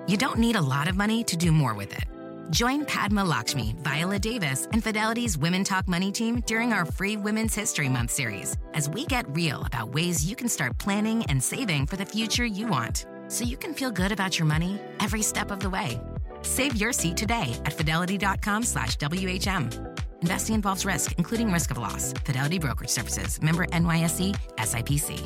you don't need a lot of money to do more with it. Join Padma Lakshmi, Viola Davis, and Fidelity's Women Talk Money team during our free Women's History Month series as we get real about ways you can start planning and saving for the future you want, so you can feel good about your money every step of the way. Save your seat today at fidelity.com/WHM. Investing involves risk, including risk of loss. Fidelity Brokerage Services. Member NYSE, SIPC.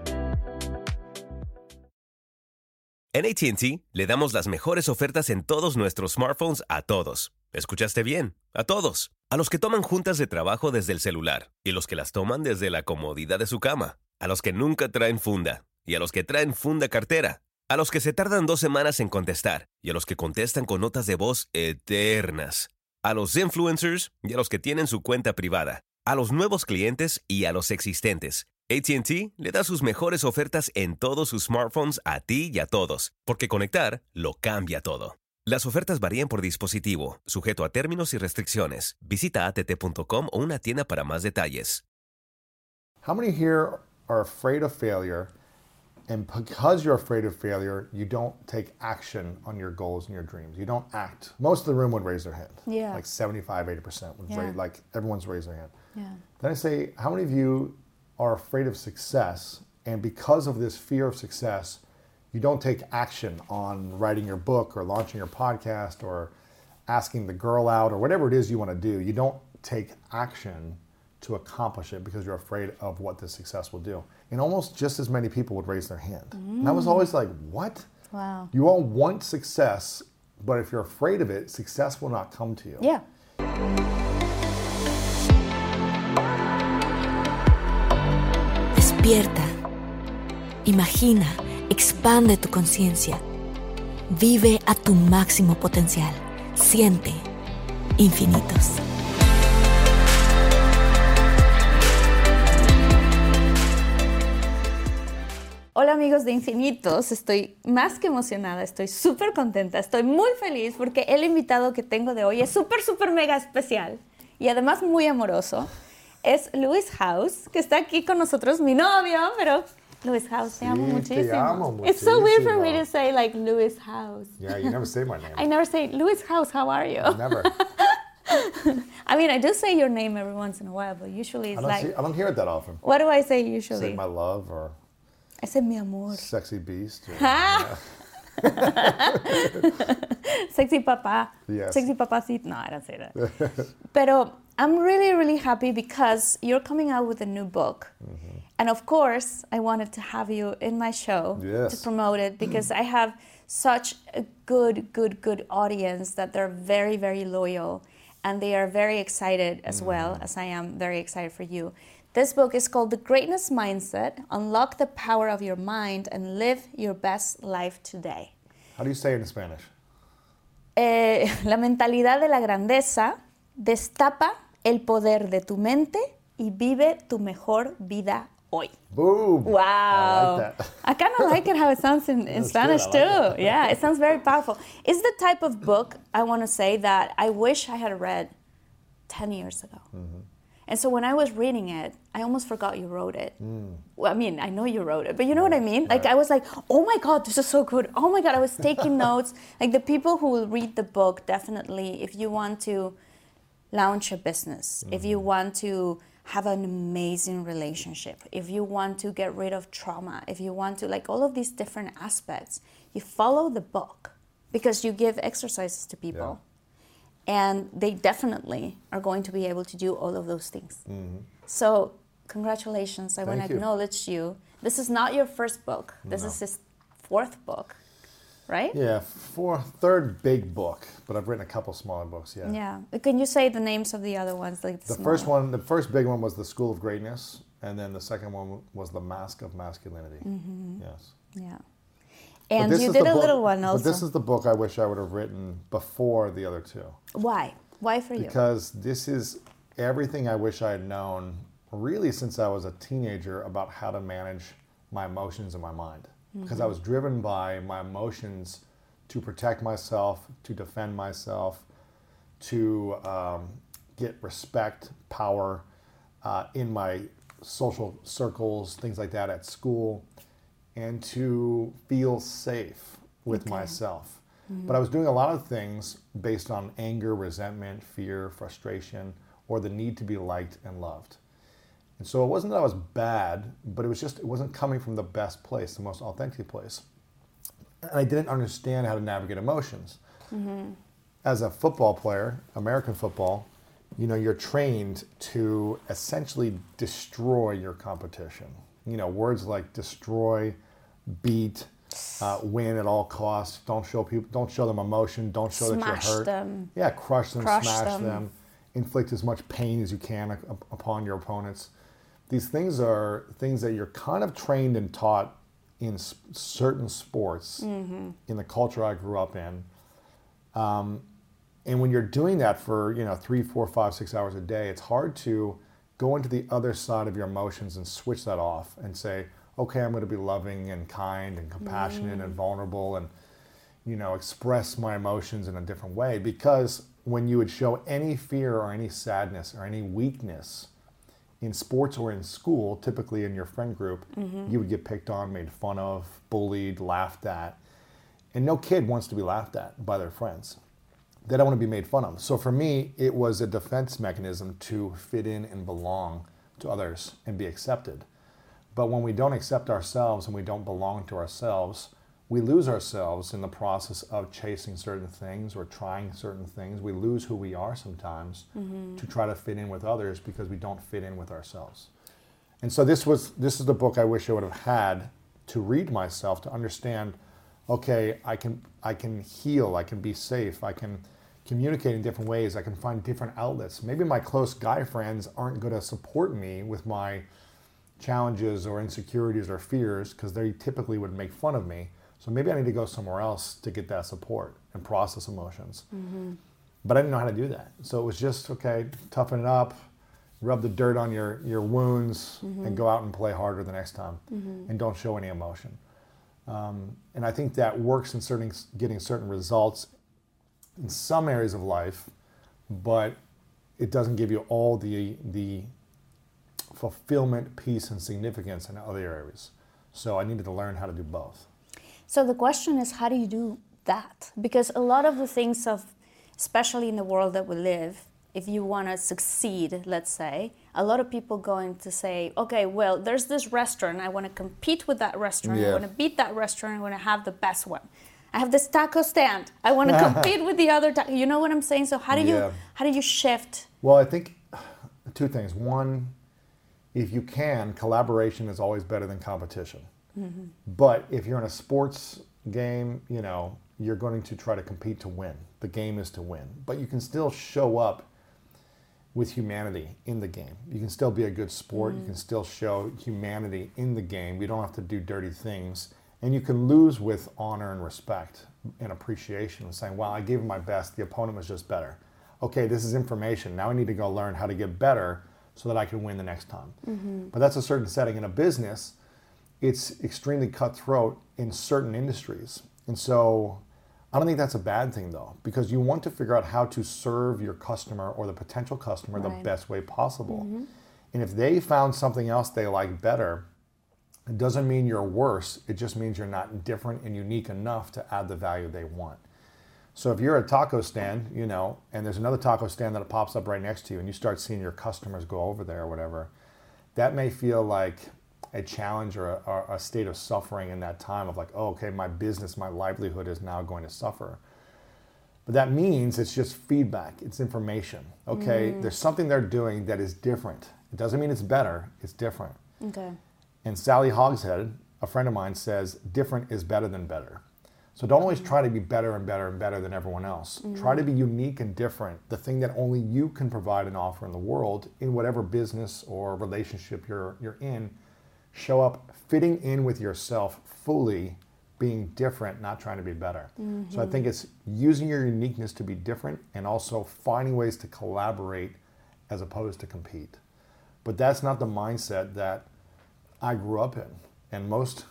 En AT&T le damos las mejores ofertas en todos nuestros smartphones a todos. ¿Escuchaste bien? A todos. A los que toman juntas de trabajo desde el celular y los que las toman desde la comodidad de su cama. A los que nunca traen funda y a los que traen funda cartera. A los que se tardan 2 semanas en contestar y a los que contestan con notas de voz eternas. A los influencers y a los que tienen su cuenta privada. A los nuevos clientes y a los existentes. AT&T le da sus mejores ofertas en todos sus smartphones a ti y a todos, porque conectar lo cambia todo. Las ofertas varían por dispositivo, sujeto a términos y restricciones. Visita att.com o una tienda para más detalles. How many here are afraid of failure, and because you're afraid of failure, you don't take action on your goals and your dreams? You don't act. Most of the room would raise their hand. Yeah. Like 75, 80% would raise, like everyone's raised their hand. Yeah. Then I say, how many of you are afraid of success, and because of this fear of success, you don't take action on writing your book or launching your podcast or asking the girl out or whatever it is you want to do? You don't take action to accomplish it because you're afraid of what this success will do. And almost just as many people would raise their hand. And I was always like, what? Wow. You all want success, but if you're afraid of it, success will not come to you. Yeah. Despierta, imagina, expande tu conciencia, vive a tu máximo potencial, siente infinitos. Hola amigos de Infinitos, estoy más que emocionada, estoy súper contenta, estoy muy feliz porque el invitado que tengo de hoy es súper mega especial y además muy amoroso. Es Lewis Howes, que está aquí con nosotros, mi novio, pero Lewis Howes, te amo muchísimo. Te amo muchísimo. It's so weird for me to say like Lewis Howes. Yeah, you never say my name. I never say, Lewis Howes, how are you? Never. I mean, I do say your name every once in a while, but usually it's I don't hear it that often. What do I say usually? Say my love or I say mi amor. sexy beast. Or, Sexy papá. Yes. Sexy papacito. No, I don't say that. Pero I'm really happy because you're coming out with a new book. Mm-hmm. And of course, I wanted to have you in my show to promote it because I have such a good audience that they're very loyal and they are very excited as well as I am very excited for you. This book is called The Greatness Mindset, Unlock the Power of Your Mind and Live Your Best Life Today. How do you say it in Spanish? La mentalidad de la grandeza, destapa el poder de tu mente y vive tu mejor vida hoy. Boom! Wow. I like that. I kind of like it how it sounds in Spanish too. Like Yeah, it sounds very powerful. It's the type of book, I want to say, that I wish I had read 10 years ago. Mm-hmm. And so when I was reading it, I almost forgot you wrote it. Well, I mean, I know you wrote it, but you know what I mean? Like, I was like, oh my God, this is so good. Oh my God, I was taking notes. Like, the people who will read the book, definitely, if you want to launch a business, if you want to have an amazing relationship, if you want to get rid of trauma, if you want to, like, all of these different aspects, you follow the book because you give exercises to people. Yeah. And they definitely are going to be able to do all of those things. Mm-hmm. So, congratulations. I want to acknowledge you. This is not your first book. This is his 4th book, right? Yeah, 3rd big book, but I've written a couple smaller books, yeah. Yeah. Can you say the names of the other ones? Like the first big one was The School of Greatness, and then the second one was The Mask of Masculinity. Mm-hmm. Yes. Yeah. And you did a little one also. But this is the book I wish I would have written before the other 2. Why? Why for you? Because this is everything I wish I had known really since I was a teenager about how to manage my emotions and my mind. Because I was driven by my emotions to protect myself, to defend myself, to get respect, power in my social circles, things like that at school, and to feel safe with myself. But I was doing a lot of things based on anger, resentment, fear, frustration, or the need to be liked and loved. And so it wasn't that I was bad, but it wasn't coming from the best place, the most authentic place. And I didn't understand how to navigate emotions. As a football player, American football, you're trained to essentially destroy your competition. Words like destroy, beat, win at all costs. Don't show them emotion. Don't show that you're hurt. Smash them. Yeah, crush them, Crush smash them. Inflict as much pain as you can upon your opponents. These things are things that you're kind of trained and taught in certain sports in the culture I grew up in. And when you're doing that for 3, 4, 5, 6 hours a day, it's hard to go into the other side of your emotions and switch that off and say, okay, I'm going to be loving and kind and compassionate and vulnerable and express my emotions in a different way. Because when you would show any fear or any sadness or any weakness in sports or in school, typically in your friend group, you would get picked on, made fun of, bullied, laughed at. And no kid wants to be laughed at by their friends. They don't want to be made fun of. So for me, it was a defense mechanism to fit in and belong to others and be accepted. But when we don't accept ourselves and we don't belong to ourselves, we lose ourselves in the process of chasing certain things or trying certain things. We lose who we are sometimes to try to fit in with others because we don't fit in with ourselves. And so this is the book I wish I would have had to read myself, to understand, okay, I can heal, I can be safe, I can communicate in different ways, I can find different outlets. Maybe my close guy friends aren't going to support me with my challenges or insecurities or fears because they typically would make fun of me. So maybe I need to go somewhere else to get that support and process emotions. But I didn't know how to do that. So it was just, okay, toughen it up, rub the dirt on your wounds, and go out and play harder the next time. And don't show any emotion. And I think that works in getting certain results in some areas of life, but it doesn't give you all the fulfillment, peace, and significance in other areas. So I needed to learn how to do both. So the question is, how do you do that? Because a lot of the things especially in the world that we live, if you want to succeed, let's say, a lot of people going to say, okay, well, there's this restaurant, I want to compete with that restaurant, I want to beat that restaurant, I want to have the best one. I have this taco stand, I want to compete with the other you know what I'm saying? So how do you shift? Well, I think two things. One, if you can, collaboration is always better than competition. But if you're in a sports game, you're going to try to compete to win. The game is to win. But you can still show up with humanity in the game. You can still be a good sport. You can still show humanity in the game. You don't have to do dirty things. And you can lose with honor and respect and appreciation, saying, wow, I gave my best. The opponent was just better. Okay, this is information. Now I need to go learn how to get better so that I can win the next time. But that's a certain setting. In a business, it's extremely cutthroat in certain industries. And so I don't think that's a bad thing, though, because you want to figure out how to serve your customer or the potential customer the best way possible. And if they found something else they like better, it doesn't mean you're worse. It just means you're not different and unique enough to add the value they want. So if you're at a taco stand, and there's another taco stand that pops up right next to you and you start seeing your customers go over there or whatever, that may feel like a challenge or a state of suffering in that time of like, oh, okay, my business, my livelihood is now going to suffer. But that means it's just feedback, it's information. Okay, there's something they're doing that is different. It doesn't mean it's better, it's different. Okay. And Sally Hogshead, a friend of mine, says different is better than better. So don't always try to be better and better and better than everyone else. Try to be unique and different, the thing that only you can provide and offer in the world in whatever business or relationship you're in. Show up fitting in with yourself fully, being different, not trying to be better. So I think it's using your uniqueness to be different and also finding ways to collaborate as opposed to compete. But that's not the mindset that I grew up in, and most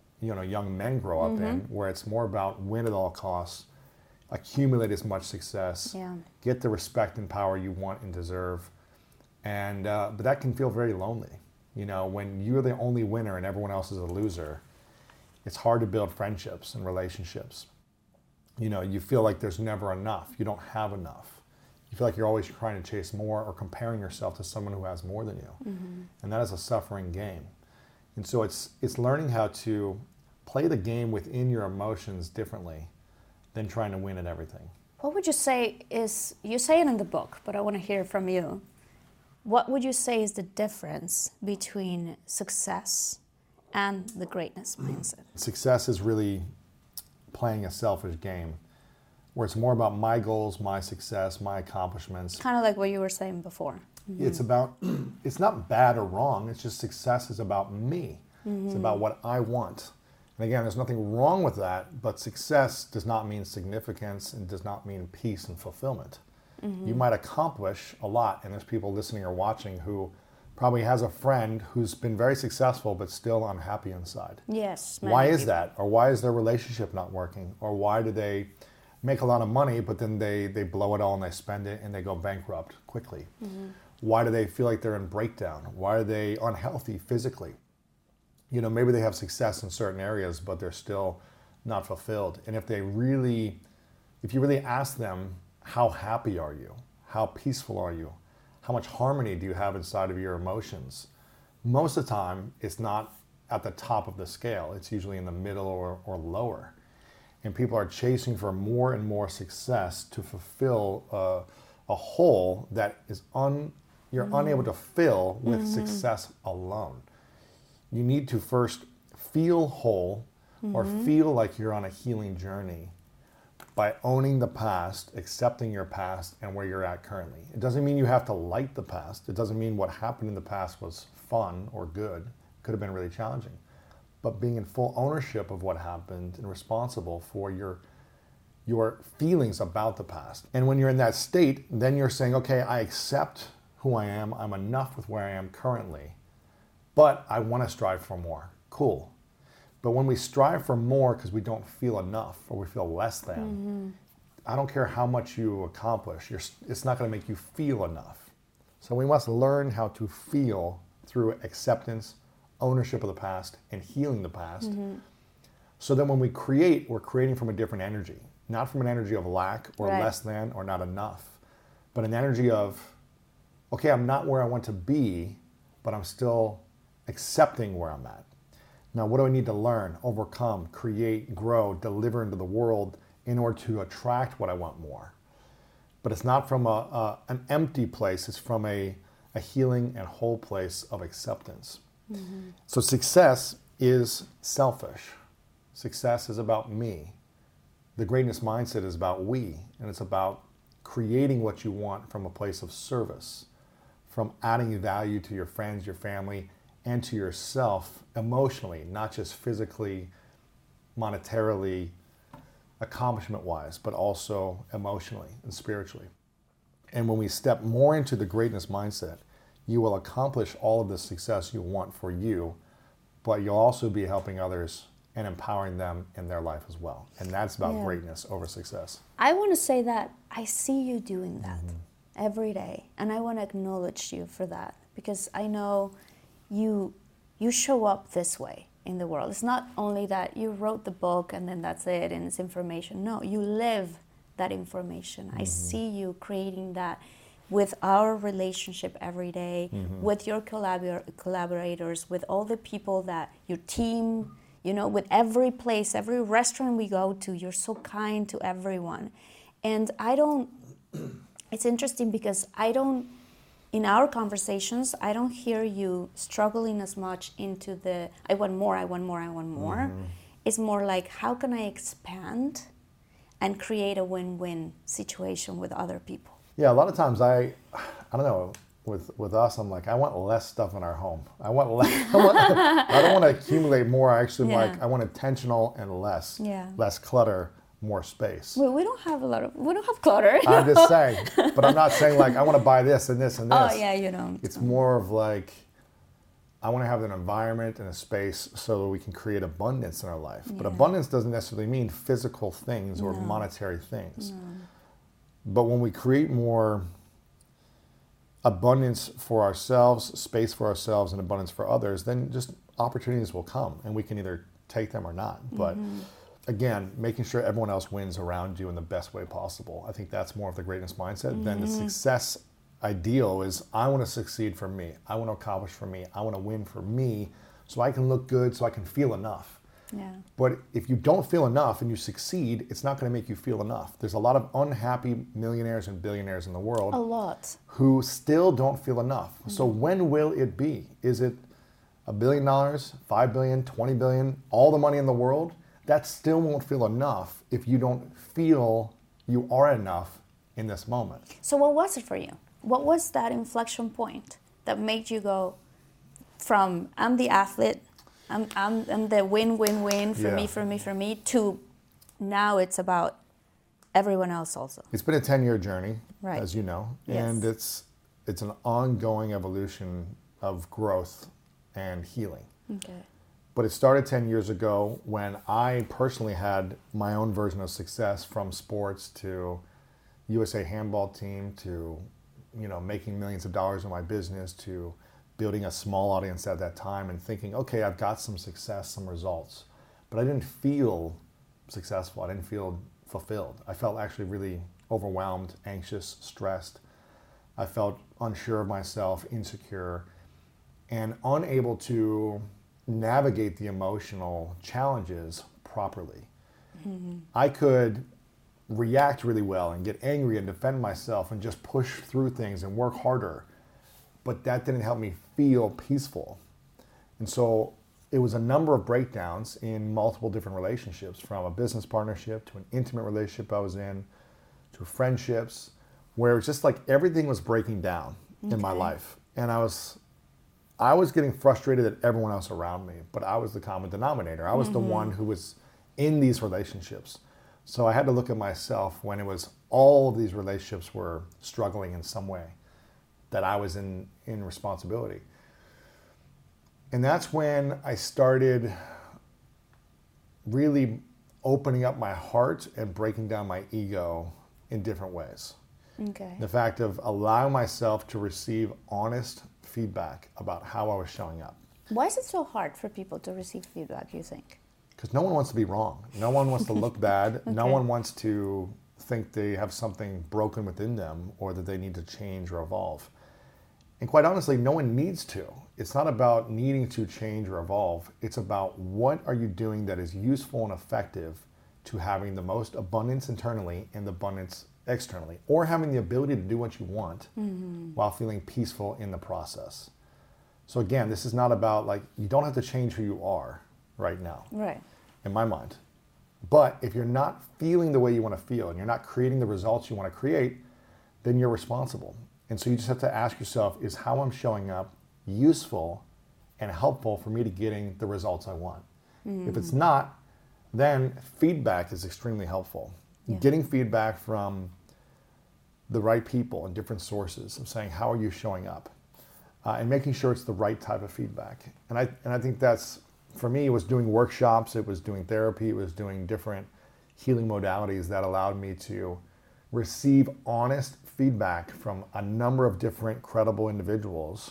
young men grow up in, where it's more about win at all costs, accumulate as much success, get the respect and power you want and deserve, and but that can feel very lonely. When you're the only winner and everyone else is a loser, it's hard to build friendships and relationships. you feel like there's never enough. You don't have enough. You feel like you're always trying to chase more or comparing yourself to someone who has more than you. And that is a suffering game. And so it's learning how to play the game within your emotions differently than trying to win at everything. What would you say is, you say it in the book, but I want to hear from you. What would you say is the difference between success and the greatness mindset? Success is really playing a selfish game where it's more about my goals, my success, my accomplishments. Kind of like what you were saying before. It's about, it's not bad or wrong, it's just success is about me. It's about what I want. And again, there's nothing wrong with that, but success does not mean significance and does not mean peace and fulfillment. You might accomplish a lot, and there's people listening or watching who probably has a friend who's been very successful but still unhappy inside. Yes. Why is that? Or why is their relationship not working? Or why do they make a lot of money but then they blow it all and they spend it and they go bankrupt quickly? Why do they feel like they're in breakdown? Why are they unhealthy physically? Maybe they have success in certain areas but they're still not fulfilled. And if you really ask them, how happy are you? How peaceful are you? How much harmony do you have inside of your emotions? Most of the time, it's not at the top of the scale. It's usually in the middle or lower. And people are chasing for more and more success to fulfill a hole that you're unable to fill with success alone. You need to first feel whole or feel like you're on a healing journey by owning the past, accepting your past and where you're at currently. It doesn't mean you have to like the past. It doesn't mean what happened in the past was fun or good. It could have been really challenging. But being in full ownership of what happened and responsible for your feelings about the past. And when you're in that state, then you're saying, okay, I accept who I am. I'm enough with where I am currently, but I want to strive for more. Cool. But when we strive for more because we don't feel enough or we feel less than, I don't care how much you accomplish, it's not going to make you feel enough. So we must learn how to feel through acceptance, ownership of the past, and healing the past. So then when we create, we're creating from a different energy, not from an energy of lack or less than or not enough, but an energy of, okay, I'm not where I want to be, but I'm still accepting where I'm at. Now, what do I need to learn, overcome, create, grow, deliver into the world in order to attract what I want more? But it's not from an empty place. It's from a healing and whole place of acceptance. So success is selfish. Success is about me. The greatness mindset is about we, and it's about creating what you want from a place of service, from adding value to your friends, your family, and to yourself emotionally, not just physically, monetarily, accomplishment-wise, but also emotionally and spiritually. And when we step more into the greatness mindset, you will accomplish all of the success you want for you, but you'll also be helping others and empowering them in their life as well. And that's about greatness over success. I want to say that I see you doing that every day, and I want to acknowledge you for that, because I know you show up this way in the world. It's not only that you wrote the book and then that's it and it's information. No, you live that information. I see you creating that with our relationship every day, with your collaborators, with all the people that your team, with every place, every restaurant we go to, you're so kind to everyone. And it's interesting because in our conversations, I don't hear you struggling as much into the, I want more. It's more like, how can I expand and create a win-win situation with other people? Yeah, a lot of times I don't know, with us, I'm like, I want less stuff in our home. I want less, I don't want to accumulate more. I actually I want intentional and less. Less clutter, more space. We don't have clutter. I'm just saying, but I'm not saying like, I want to buy this and this and this. Oh yeah, you don't. It's more of like, I want to have an environment and a space so that we can create abundance in our life. But abundance doesn't necessarily mean physical things or monetary things. But when we create more abundance for ourselves, space for ourselves, and abundance for others, then just opportunities will come and we can either take them or not. But again, making sure everyone else wins around you in the best way possible. I think that's more of the greatness mindset than the success ideal is I want to succeed for me. I want to accomplish for me. I want to win for me so I can look good, so I can feel enough. Yeah. But if you don't feel enough and you succeed, it's not going to make you feel enough. There's a lot of unhappy millionaires and billionaires in the world. A lot. Who still don't feel enough. So when will it be? Is it $1 billion, $5 billion, $20 billion, all the money in the world? That still won't feel enough if you don't feel you are enough in this moment. So what was it for you? What was that inflection point that made you go from I'm the athlete, I'm the win for me to now it's about everyone else also? It's been a 10-year journey, right, as you know, yes, and it's an ongoing evolution of growth and healing. Okay. But it started 10 years ago when I personally had my own version of success, from sports to USA handball team to, making millions of dollars in my business to building a small audience at that time and thinking, okay, I've got some success, some results. But I didn't feel successful. I didn't feel fulfilled. I felt actually really overwhelmed, anxious, stressed. I felt unsure of myself, insecure, and unable to navigate the emotional challenges properly. Mm-hmm. I could react really well and get angry and defend myself and just push through things and work harder, but that didn't help me feel peaceful. And so it was a number of breakdowns in multiple different relationships, from a business partnership to an intimate relationship I was in, to friendships, where it's just like everything was breaking down in my life. And I was getting frustrated at everyone else around me, but I was the common denominator. I was the one who was in these relationships. So I had to look at myself when it was all of these relationships were struggling in some way, that I was in responsibility. And that's when I started really opening up my heart and breaking down my ego in different ways. Okay. The fact of allowing myself to receive honest feedback about how I was showing up. Why is it so hard for people to receive feedback, you think? Because no one wants to be wrong. No one wants to look bad. Okay. No one wants to think they have something broken within them or that they need to change or evolve. And quite honestly, no one needs to. It's not about needing to change or evolve. It's about what are you doing that is useful and effective to having the most abundance internally and abundance externally, or having the ability to do what you want while feeling peaceful in the process. So again, this is not about you don't have to change who you are right now, right, in my mind. But if you're not feeling the way you want to feel and you're not creating the results you want to create, then you're responsible. And so you just have to ask yourself, is how I'm showing up useful and helpful for me to getting the results I want? If it's not, then feedback is extremely helpful. Yeah. Getting feedback from the right people and different sources of saying, how are you showing up? And making sure it's the right type of feedback. And I think that's, for me, it was doing workshops, it was doing therapy, it was doing different healing modalities that allowed me to receive honest feedback from a number of different credible individuals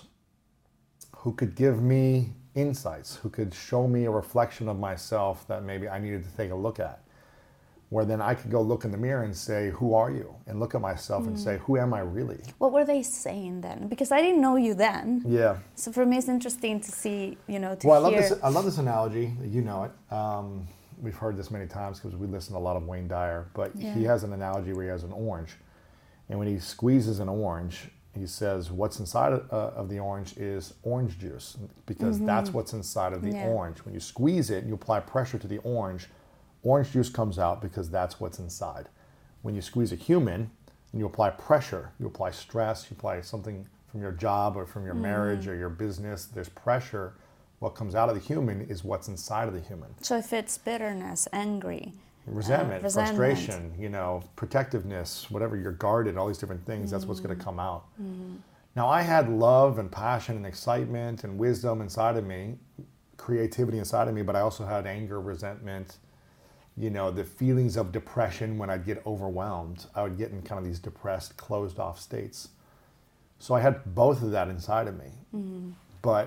who could give me insights, who could show me a reflection of myself that maybe I needed to take a look at. Where then I could go look in the mirror and say, who are you? And look at myself and say, who am I really? What were they saying then? Because I didn't know you then. Yeah. So for me, it's interesting to see, to well, hear. I love this analogy. You know it. We've heard this many times because we listen to a lot of Wayne Dyer. But he has an analogy where he has an orange. And when he squeezes an orange, he says what's inside of the orange is orange juice. Because that's what's inside of the orange. When you squeeze it, you apply pressure to the orange juice comes out because that's what's inside. When you squeeze a human and you apply pressure, you apply stress, you apply something from your job or from your marriage or your business, there's pressure. What comes out of the human is what's inside of the human. So if it's bitterness, angry, resentment, frustration, protectiveness, whatever, you're guarded, all these different things, that's what's going to come out. Now, I had love and passion and excitement and wisdom inside of me, creativity inside of me, but I also had anger, resentment, the feelings of depression. When I'd get overwhelmed, I would get in kind of these depressed, closed off states. So I had both of that inside of me. But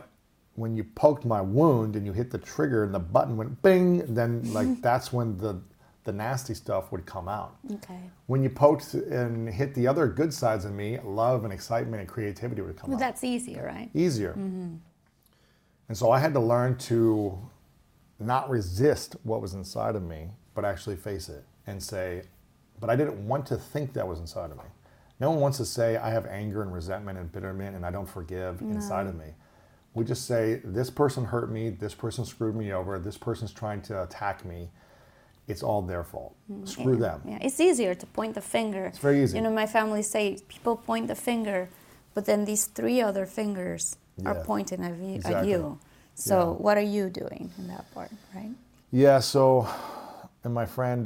when you poked my wound and you hit the trigger and the button went bing, then like that's when the nasty stuff would come out. Okay. When you poked and hit the other good sides of me, love and excitement and creativity would come out. That's easier, right? Easier. And so I had to learn to not resist what was inside of me, but actually face it and say, but I didn't want to think that was inside of me. No one wants to say I have anger and resentment and bitterment and I don't forgive inside of me. We just say, this person hurt me, this person screwed me over, this person's trying to attack me. It's all their fault. Screw them. Yeah, it's easier to point the finger. It's very easy. You know, my family say people point the finger, but then these 3 other fingers are pointing at you. Exactly. So what are you doing in that part, right? Yeah, so, and my friend,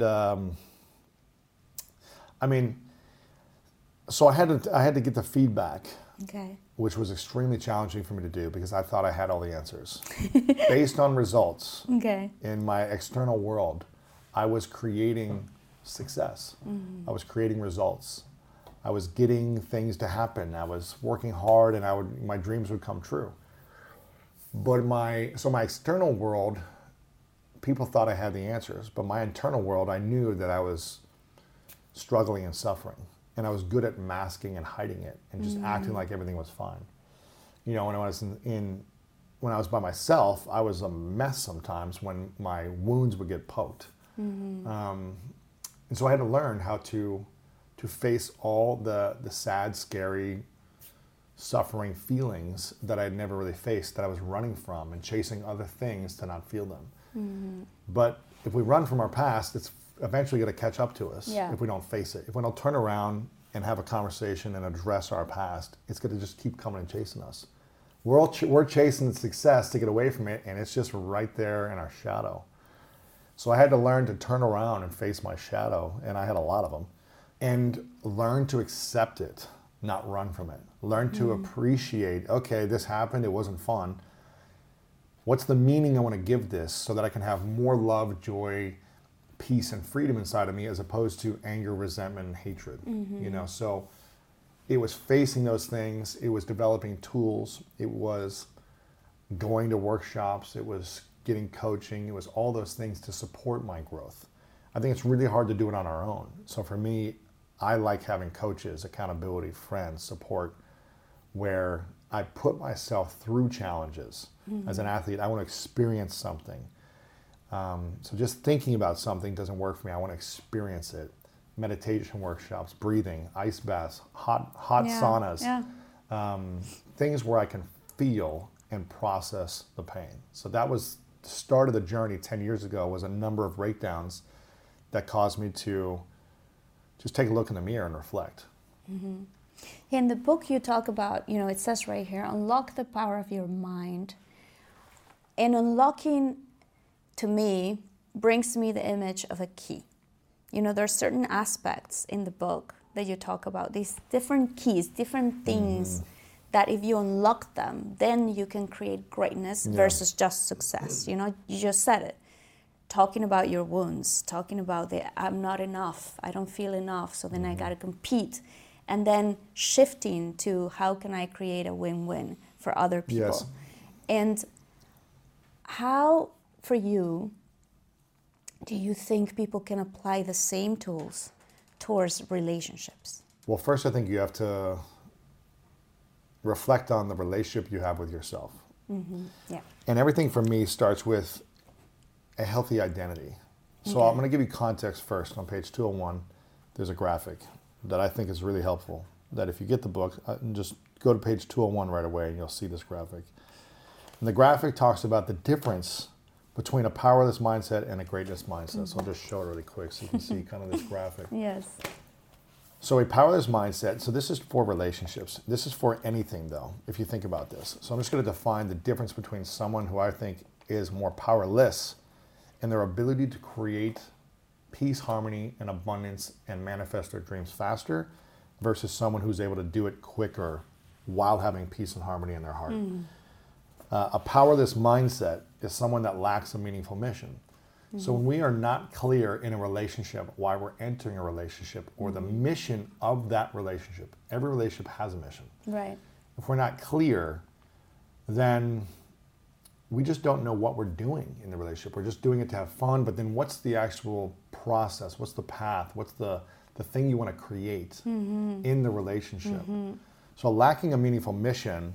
so I had to get the feedback, Okay. which was extremely challenging for me to do because I thought I had all the answers. Based on results Okay. in my external world, I was creating success. I was creating results. I was getting things to happen. I was working hard and my dreams would come true. But my external world, people thought I had the answers, but my internal world, I knew that I was struggling and suffering. And I was good at masking and hiding it and just acting like everything was fine. You know, when I was when I was by myself, I was a mess sometimes when my wounds would get poked. And so I had to learn how to face all the sad, scary, suffering feelings that I'd never really faced, that I was running from and chasing other things to not feel them. But if we run from our past, it's eventually going to catch up to us if we don't face it. If we don't turn around and have a conversation and address our past, it's going to just keep coming and chasing us. We're chasing success to get away from it, and it's just right there in our shadow. So I had to learn to turn around and face my shadow, and I had a lot of them, and learn to accept it, not run from it. Learn to appreciate, okay, this happened, it wasn't fun. What's the meaning I want to give this so that I can have more love, joy, peace, and freedom inside of me as opposed to anger, resentment, and hatred. You know, so it was facing those things, it was developing tools, it was going to workshops, it was getting coaching, it was all those things to support my growth. I think it's really hard to do it on our own. So for me, I like having coaches, accountability, friends, support, where I put myself through challenges. As an athlete, I want to experience something. So just thinking about something doesn't work for me. I want to experience it. Meditation workshops, breathing, ice baths, hot saunas, things where I can feel and process the pain. So that was the start of the journey 10 years ago, was a number of breakdowns that caused me to just take a look in the mirror and reflect. In the book you talk about, you know, it says right here, unlock the power of your mind. And unlocking, to me, brings me the image of a key. You know, there are certain aspects in the book that you talk about, these different keys, different things that if you unlock them, then you can create greatness versus just success. You know, you just said it. Talking about your wounds, talking about I'm not enough, I don't feel enough, so then I gotta compete. And then shifting to how can I create a win-win for other people. Yes. And how, for you, do you think people can apply the same tools towards relationships? Well, first I think you have to reflect on the relationship you have with yourself. Yeah. And everything for me starts with a healthy identity. So I'm going to give you context first. On page 201, there's a graphic that I think is really helpful. That if you get the book, just go to page 201 right away and you'll see this graphic. And the graphic talks about the difference between a powerless mindset and a greatness mindset. So I'll just show it really quick so you can see kind of this graphic. Yes. So a powerless mindset, so this is for relationships. This is for anything though, if you think about this. So I'm just going to define the difference between someone who I think is more powerless in their ability to create peace, harmony, and abundance and manifest their dreams faster versus someone who's able to do it quicker while having peace and harmony in their heart. A powerless mindset is someone that lacks a meaningful mission. So when we are not clear in a relationship why we're entering a relationship or the mission of that relationship, every relationship has a mission. Right. If we're not clear, then we just don't know what we're doing in the relationship. We're just doing it to have fun, but then what's the actual process? What's the path? What's the thing you want to create in the relationship? So lacking a meaningful mission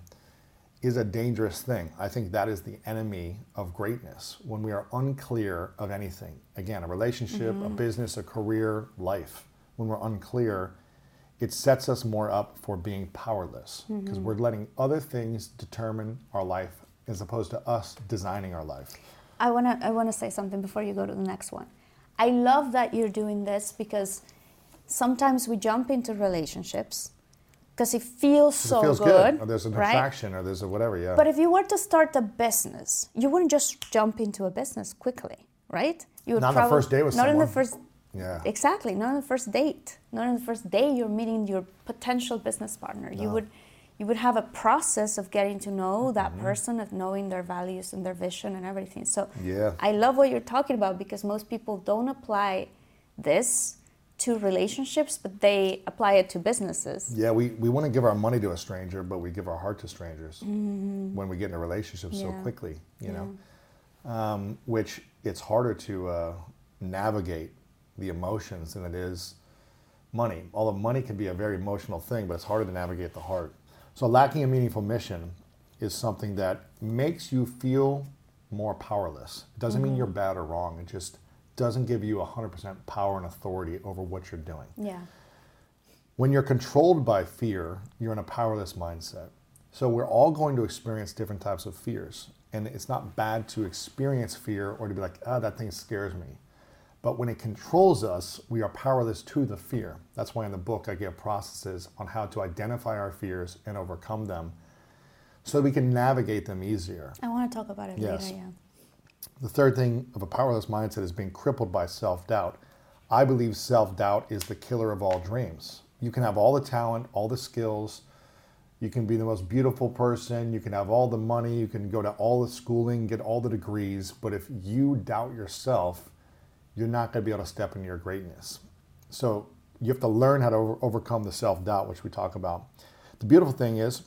is a dangerous thing. I think that is the enemy of greatness, when we are unclear of anything. Again, a relationship, a business, a career, life. When we're unclear, it sets us more up for being powerless, because we're letting other things determine our life as opposed to us designing our life. I wanna say something before you go to the next one. I love that you're doing this, because sometimes we jump into relationships because it feels so good. Or there's an right? attraction, or there's a whatever, yeah. But if you were to start a business, you wouldn't just jump into a business quickly, right? You would Not on the first day with not someone. in the first. Yeah. Exactly, not on the first date. Not on the first day you're meeting your potential business partner. No. You would have a process of getting to know that person, of knowing their values and their vision and everything. So Yeah. I love what you're talking about, because most people don't apply this to relationships, but they apply it to businesses. Yeah, we want to give our money to a stranger, but we give our heart to strangers when we get in a relationship so Yeah. quickly, you know, which it's harder to navigate the emotions than it is money. Although money can be a very emotional thing, but it's harder to navigate the heart. So lacking a meaningful mission is something that makes you feel more powerless. It doesn't mean you're bad or wrong. It just doesn't give you 100% power and authority over what you're doing. Yeah. When you're controlled by fear, you're in a powerless mindset. So we're all going to experience different types of fears. And it's not bad to experience fear or to be like, that thing scares me. But when it controls us, we are powerless to the fear. That's why in the book I give processes on how to identify our fears and overcome them so we can navigate them easier. I want to talk about it Yes. later, yeah. The third thing of a powerless mindset is being crippled by self-doubt. I believe self-doubt is the killer of all dreams. You can have all the talent, all the skills, you can be the most beautiful person, you can have all the money, you can go to all the schooling, get all the degrees, but if you doubt yourself, you're not going to be able to step into your greatness. So you have to learn how to overcome the self-doubt, which we talk about. The beautiful thing is,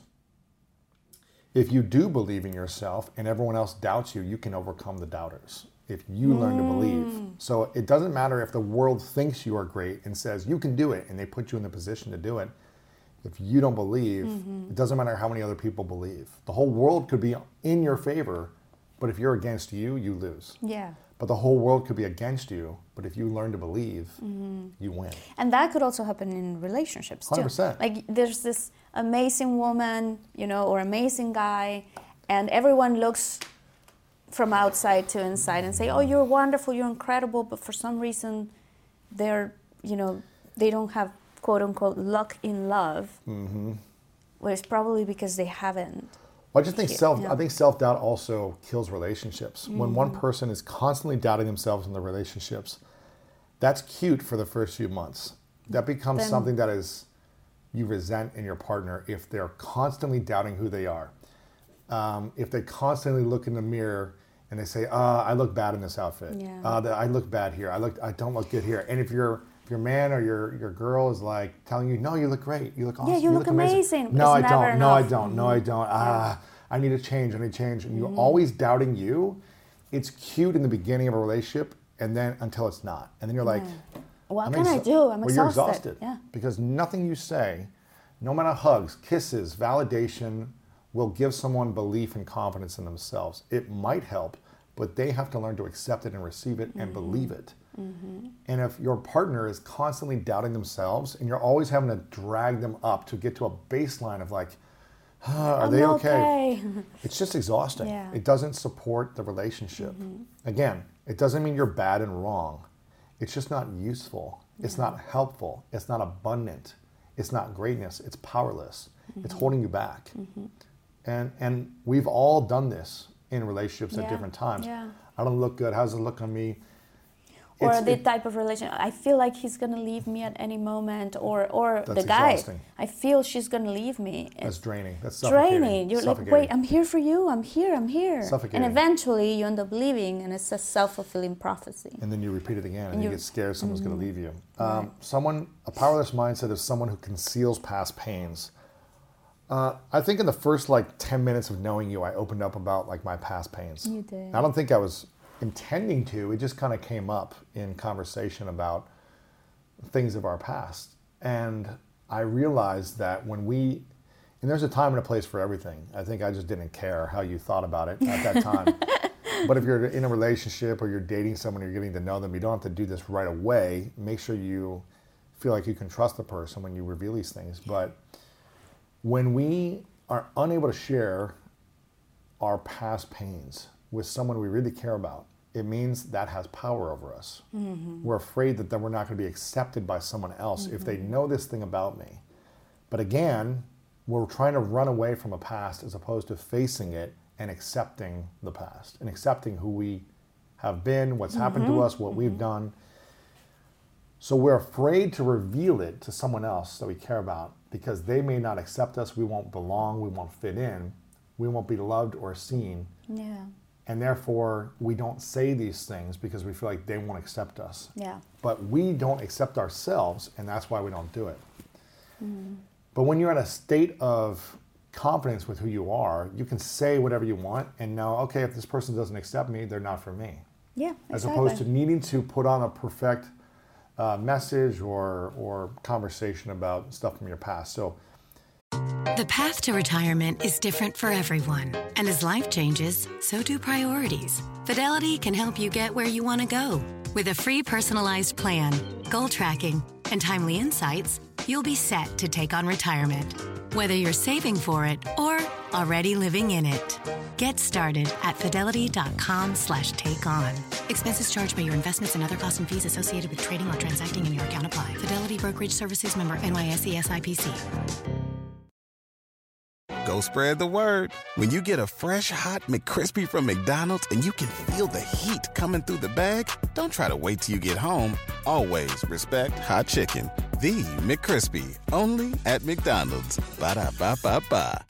if you do believe in yourself and everyone else doubts you, you can overcome the doubters if you learn to believe. So it doesn't matter if the world thinks you are great and says you can do it, and they put you in the position to do it. If you don't believe, it doesn't matter how many other people believe. The whole world could be in your favor, but if you're against you, you lose. Yeah. But the whole world could be against you, but if you learn to believe, you win. And that could also happen in relationships too. 100%. Like there's this amazing woman, or amazing guy, and everyone looks from outside to inside and say, "Oh, you're wonderful, you're incredible," but for some reason, they're, they don't have quote unquote luck in love. Well, it's probably because they haven't. Well, I just think I think self-doubt also kills relationships. When one person is constantly doubting themselves in their relationships, that's cute for the first few months. That becomes something that is you resent in your partner if they're constantly doubting who they are. If they constantly look in the mirror and they say, I look bad in this outfit. Yeah. I look bad here. I don't look good here. And if your man or your girl is like telling you, no, you look great. You look awesome. Yeah, you look amazing. No, I It's don't. never No, I enough. don't. No, I don't. I need to change. I need to change. And you're always doubting you. It's cute in the beginning of a relationship, and then until it's not. And then you're like, What can I do? I'm You're exhausted. exhausted. Yeah. Because nothing you say, no matter hugs, kisses, validation, will give someone belief and confidence in themselves. It might help, but they have to learn to accept it and receive it and believe it. And if your partner is constantly doubting themselves and you're always having to drag them up to get to a baseline of like, are they okay? It's just exhausting. Yeah. It doesn't support the relationship. Again, it doesn't mean you're bad and wrong. It's just not useful. It's not helpful. It's not abundant. It's not greatness. It's powerless. It's holding you back. And we've all done this in relationships at different times. Yeah. I don't look good. How does it look on me? Or the type of relation, I feel like he's gonna leave me at any moment, or the That's guy, exhausting. I feel she's gonna leave me. That's draining. That's suffocating. Draining. You're like, Suffocating. wait, I'm here for you. I'm here. Suffocating. And eventually you end up leaving, and it's a self-fulfilling prophecy. And then you repeat it again, and you you- get scared someone's going to leave you. A powerless mindset is someone who conceals past pains. I think in the first like 10 minutes of knowing you, I opened up about like my past pains. You did. I don't think I was intending to. It just kind of came up in conversation about things of our past. And I realized that and there's a time and a place for everything. I think I just didn't care how you thought about it at that time. But if you're in a relationship or you're dating someone, you're getting to know them, you don't have to do this right away. Make sure you feel like you can trust the person when you reveal these things. But when we are unable to share our past pains with someone we really care about, it means that has power over us. Mm-hmm. We're afraid that then we're not going to be accepted by someone else if they know this thing about me. But again, we're trying to run away from a past as opposed to facing it and accepting the past and accepting who we have been, what's happened to us, what we've done. So we're afraid to reveal it to someone else that we care about because they may not accept us, we won't belong, we won't fit in, we won't be loved or seen. Yeah. And therefore, we don't say these things because we feel like they won't accept us. Yeah. But we don't accept ourselves, and that's why we don't do it. But when you're in a state of confidence with who you are, you can say whatever you want and know, okay, if this person doesn't accept me, they're not for me. Yeah, exactly. As opposed to needing to put on a perfect message or conversation about stuff from your past. So The path to retirement is different for everyone. And as life changes, so do priorities. Fidelity can help you get where you want to go. With a free personalized plan, goal tracking, and timely insights, you'll be set to take on retirement. Whether you're saving for it or already living in it. Get started at fidelity.com/takeon. Expenses charged by your investments and other costs and fees associated with trading or transacting in your account apply. Fidelity Brokerage Services, member NYSE SIPC. Go spread the word. When you get a fresh, hot McCrispy from McDonald's and you can feel the heat coming through the bag, don't try to wait till you get home. Always respect hot chicken. The McCrispy, only at McDonald's. Ba-da-ba-ba-ba.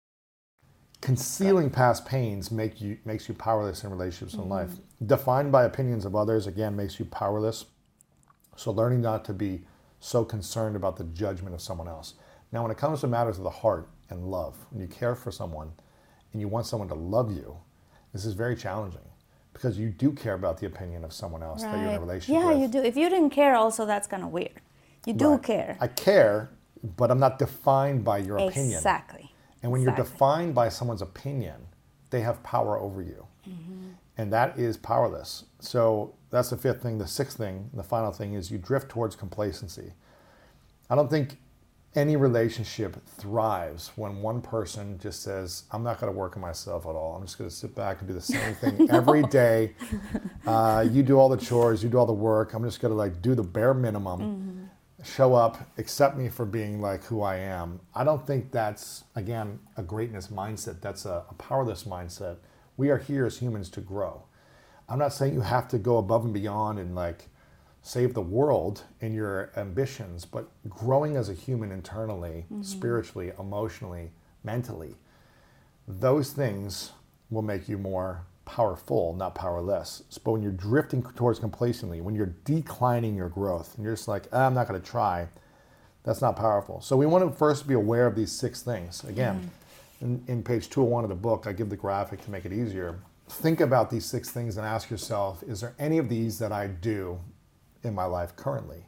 Concealing past pains makes you powerless in relationships and life. Defined by opinions of others, again, makes you powerless. So learning not to be so concerned about the judgment of someone else. Now, when it comes to matters of the heart and love, when you care for someone and you want someone to love you, this is very challenging because you do care about the opinion of someone else that you're in a relationship with. Yeah, you do. If you didn't care, also, that's kind of weird. You do care. I care, but I'm not defined by your opinion. Exactly. And when you're defined by someone's opinion, they have power over you. And that is powerless. So that's the fifth thing. The sixth thing, the final thing, is you drift towards complacency. I don't think any relationship thrives when one person just says, I'm not going to work on myself at all. I'm just going to sit back and do the same thing every day. You do all the chores, you do all the work. I'm just going to like do the bare minimum, show up, accept me for being like who I am. I don't think that's, again, a greatness mindset. That's a powerless mindset. We are here as humans to grow. I'm not saying you have to go above and beyond and like save the world in your ambitions, but growing as a human internally, spiritually, emotionally, mentally, those things will make you more powerful, not powerless. But when you're drifting towards complacency, when you're declining your growth, and you're just like, I'm not going to try, that's not powerful. So we want to first be aware of these 6 things. Again, in page 201 of the book, I give the graphic to make it easier. Think about these 6 things and ask yourself, is there any of these that I do in my life currently?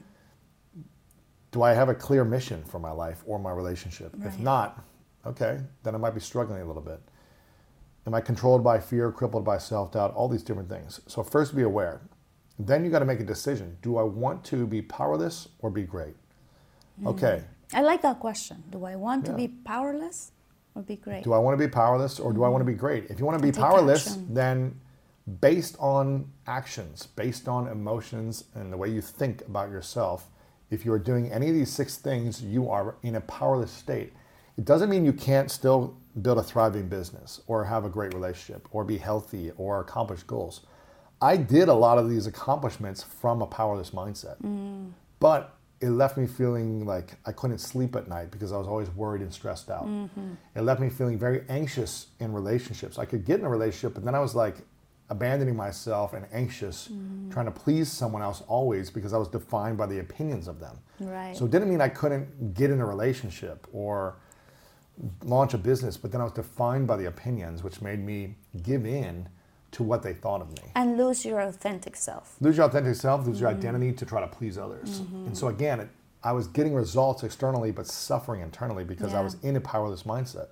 Do I have a clear mission for my life or my relationship? If not, okay, then I might be struggling a little bit. Am I controlled by fear, crippled by self-doubt, all these different things? So first be aware. Then you got to make a decision. Do I want to be powerless or be great? Okay. I like that question. Do I want to be powerless or be great? Do I want to be powerless or do I want to be great? If you want to be powerless, then based on actions, based on emotions and the way you think about yourself, if you are doing any of these 6 things, you are in a powerless state. It doesn't mean you can't still build a thriving business or have a great relationship or be healthy or accomplish goals. I did a lot of these accomplishments from a powerless mindset, but it left me feeling like I couldn't sleep at night because I was always worried and stressed out. It left me feeling very anxious in relationships. I could get in a relationship, but then I was like abandoning myself and anxious, trying to please someone else always because I was defined by the opinions of them. Right. So it didn't mean I couldn't get in a relationship or launch a business, but then I was defined by the opinions, which made me give in to what they thought of me. And lose your authentic self. Lose your authentic self, lose your identity to try to please others. And so again, I was getting results externally, but suffering internally because I was in a powerless mindset.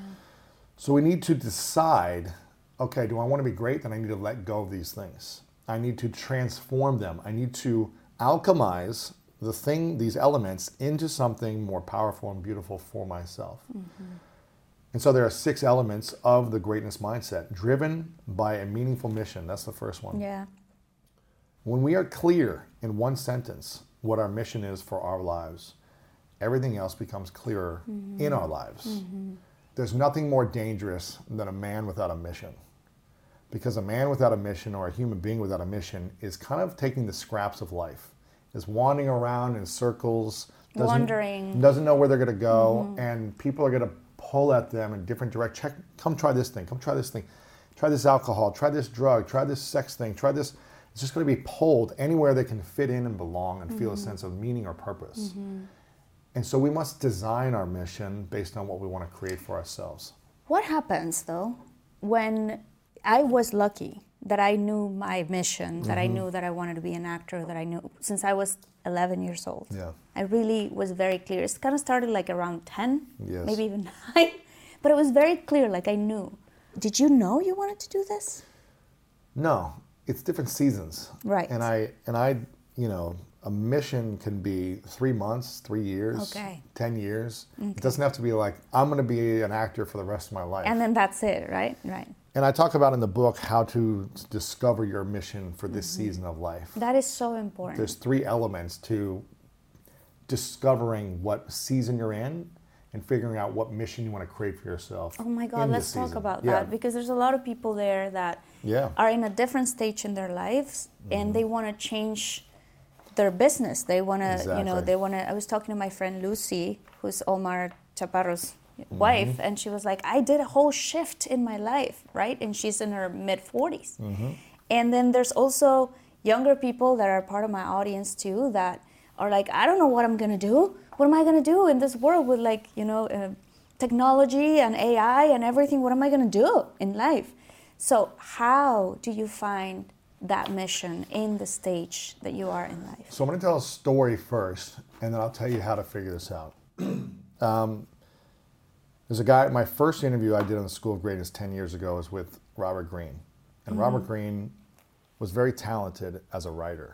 So we need to decide, okay, do I want to be great? Then I need to let go of these things. I need to transform them. I need to alchemize these elements into something more powerful and beautiful for myself. And so there are 6 elements of the greatness mindset, driven by a meaningful mission. That's the first one. Yeah. When we are clear in one sentence what our mission is for our lives, everything else becomes clearer in our lives. There's nothing more dangerous than a man without a mission. Because a man without a mission, or a human being without a mission, is kind of taking the scraps of life, is wandering around in circles, doesn't know where they're going to go, and people are going to pull at them in different directions. Come try this thing, come try this thing, try this alcohol, try this drug, try this sex thing, try this. It's just going to be pulled anywhere they can fit in and belong and feel a sense of meaning or purpose. And so we must design our mission based on what we want to create for ourselves. What happens though when I was lucky that I knew my mission, that I knew that I wanted to be an actor, that I knew since I was 11 years old. Yeah. I really was very clear. It kind of started like around 10, Yes. maybe even 9, but it was very clear, like I knew. Did you know you wanted to do this? No, it's different seasons. Right. And I, you know, a mission can be 3 months, 3 years, Okay. 10 years. It doesn't have to be like, I'm going to be an actor for the rest of my life. And then that's it, right? Right. And I talk about in the book how to discover your mission for this season of life. That is so important. There's 3 elements to discovering what season you're in and figuring out what mission you want to create for yourself. Oh my God, in let's this talk season. about Yeah. that, because there's a lot of people there that Yeah. are in a different stage in their lives and they want to change their business. They want to, you know, Exactly. I was talking to my friend Lucy, who's Omar Chaparro's wife, and she was like, I did a whole shift in my life, right? And she's in her mid 40s. And then there's also younger people that are part of my audience too that are like, I don't know what I'm going to do. What am I going to do in this world with, like, you know, technology and AI and everything? What am I going to do in life? So how do you find that mission in the stage that you are in life? So I'm going to tell a story first, and then I'll tell you how to figure this out. There's a guy, my first interview I did on the School of Greatness 10 years ago was with Robert Greene. And Robert Greene was very talented as a writer.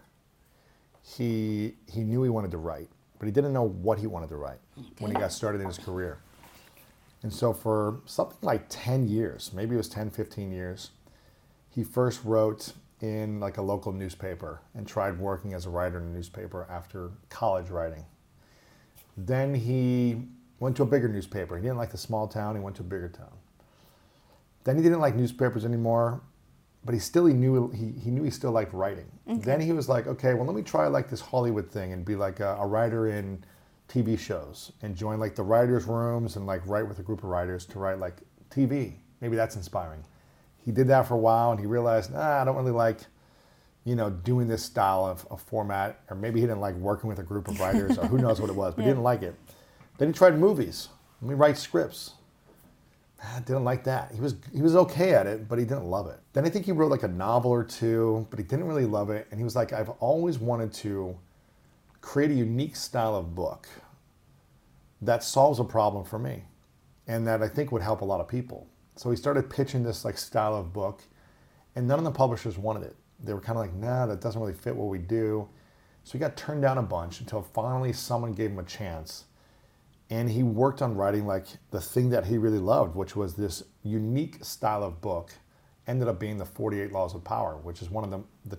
He knew he wanted to write, but he didn't know what he wanted to write when he got started in his career. And so for something like 10 years, maybe it was 10, 15 years, he first wrote in like a local newspaper and tried working as a writer in a newspaper after college writing. Then he went to a bigger newspaper. He didn't like the small town, he went to a bigger town. Then he didn't like newspapers anymore, but he knew he still liked writing. Then he was like, okay, well, let me try like this Hollywood thing and be like a writer in TV shows and join like the writers' rooms and like write with a group of writers to write like TV. Maybe that's inspiring. He did that for a while and he realized, I don't really like, you know, doing this style of format, or maybe he didn't like working with a group of writers, or who knows what it was, but he didn't like it. Then he tried movies. Let me write scripts. I didn't like that. He was okay at it, but he didn't love it. Then I think he wrote like a novel or two, but he didn't really love it. And he was like, I've always wanted to create a unique style of book that solves a problem for me and that I think would help a lot of people. So he started pitching this like style of book, and none of the publishers wanted it. They were kind of like, nah, that doesn't really fit what we do. So he got turned down a bunch until finally someone gave him a chance. And he worked on writing like the thing that he really loved, which was this unique style of book. Ended up being the 48 Laws of Power, which is one of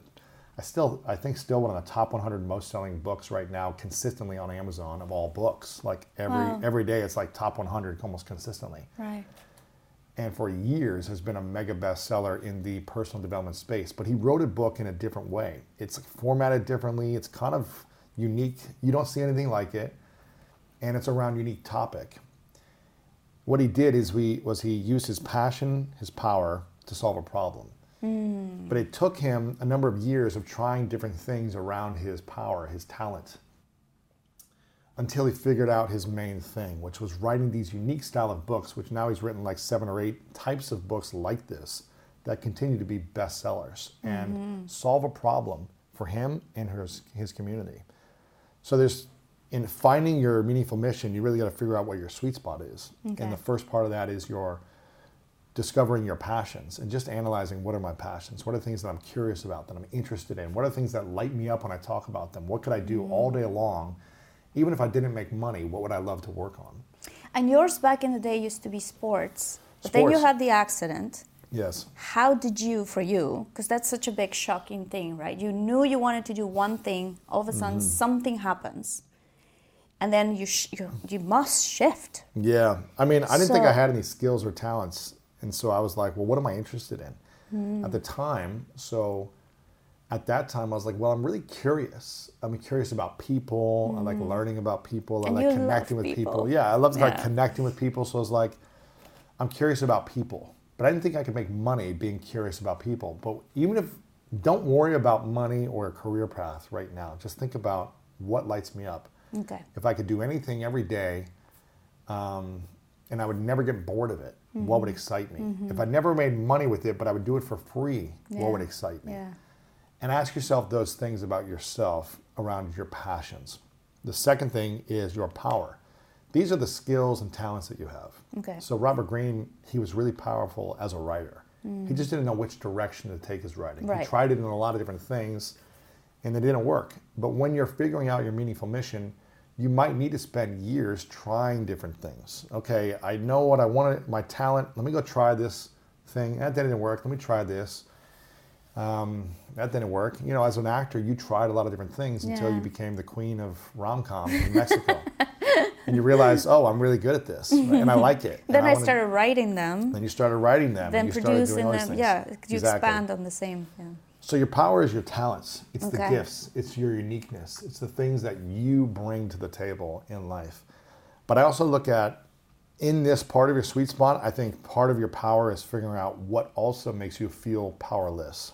I think still one of the top 100 most selling books right now, consistently on Amazon of all books. Like every day, it's like top 100 almost consistently. Right. And for years has been a mega bestseller in the personal development space. But he wrote a book in a different way. It's formatted differently. It's kind of unique. You don't see anything like it. And it's around a unique topic. What he did is he used his passion, his power to solve a problem. But it took him a number of years of trying different things around his power, his talent. until he figured out his main thing, which was writing these unique style of books, which now he's written like 7 or 8 types of books like this that continue to be bestsellers and solve a problem for him and his community. So in finding your meaningful mission, you really got to figure out what your sweet spot is. Okay. And the first part of that is your discovering your passions and just analyzing, what are my passions? What are the things that I'm curious about, that I'm interested in? What are the things that light me up when I talk about them? What could I do all day long? Even if I didn't make money, what would I love to work on? And yours back in the day used to be sports. But then you had the accident. Yes. How did you, because that's such a big shocking thing, right? You knew you wanted to do one thing, all of a sudden something happens. And then you must shift. Yeah. I mean, I didn't think I had any skills or talents. And so I was like, well, what am I interested in at the time? So at that time, I was like, well, I'm really curious. I'm curious about people. I like learning about people. And I like connecting with people. Yeah, I love like connecting with people. So I was like, I'm curious about people. But I didn't think I could make money being curious about people. But don't worry about money or a career path right now. Just think about what lights me up. Okay. If I could do anything every day, and I would never get bored of it, what would excite me? If I never made money with it, but I would do it for free, what would excite me? Yeah. And ask yourself those things about yourself around your passions. The second thing is your power. These are the skills and talents that you have. Okay. So Robert Greene, he was really powerful as a writer. He just didn't know which direction to take his writing. Right. He tried it in a lot of different things, and they didn't work. But when you're figuring out your meaningful mission, you might need to spend years trying different things. Okay, I know what I wanted, my talent. Let me go try this thing. That didn't work. Let me try this. That didn't work. You know, as an actor, you tried a lot of different things until you became the queen of rom-com in Mexico. And you realize, oh, I'm really good at this, and I like it. Then I started writing them. Then you started writing them. Then and you started producing doing all these them. things. Yeah, you Exactly. expand on the same. Yeah. So your power is your talents. It's the Okay. gifts. It's your uniqueness. It's the things that you bring to the table in life. But I also look at, in this part of your sweet spot, I think part of your power is figuring out what also makes you feel powerless.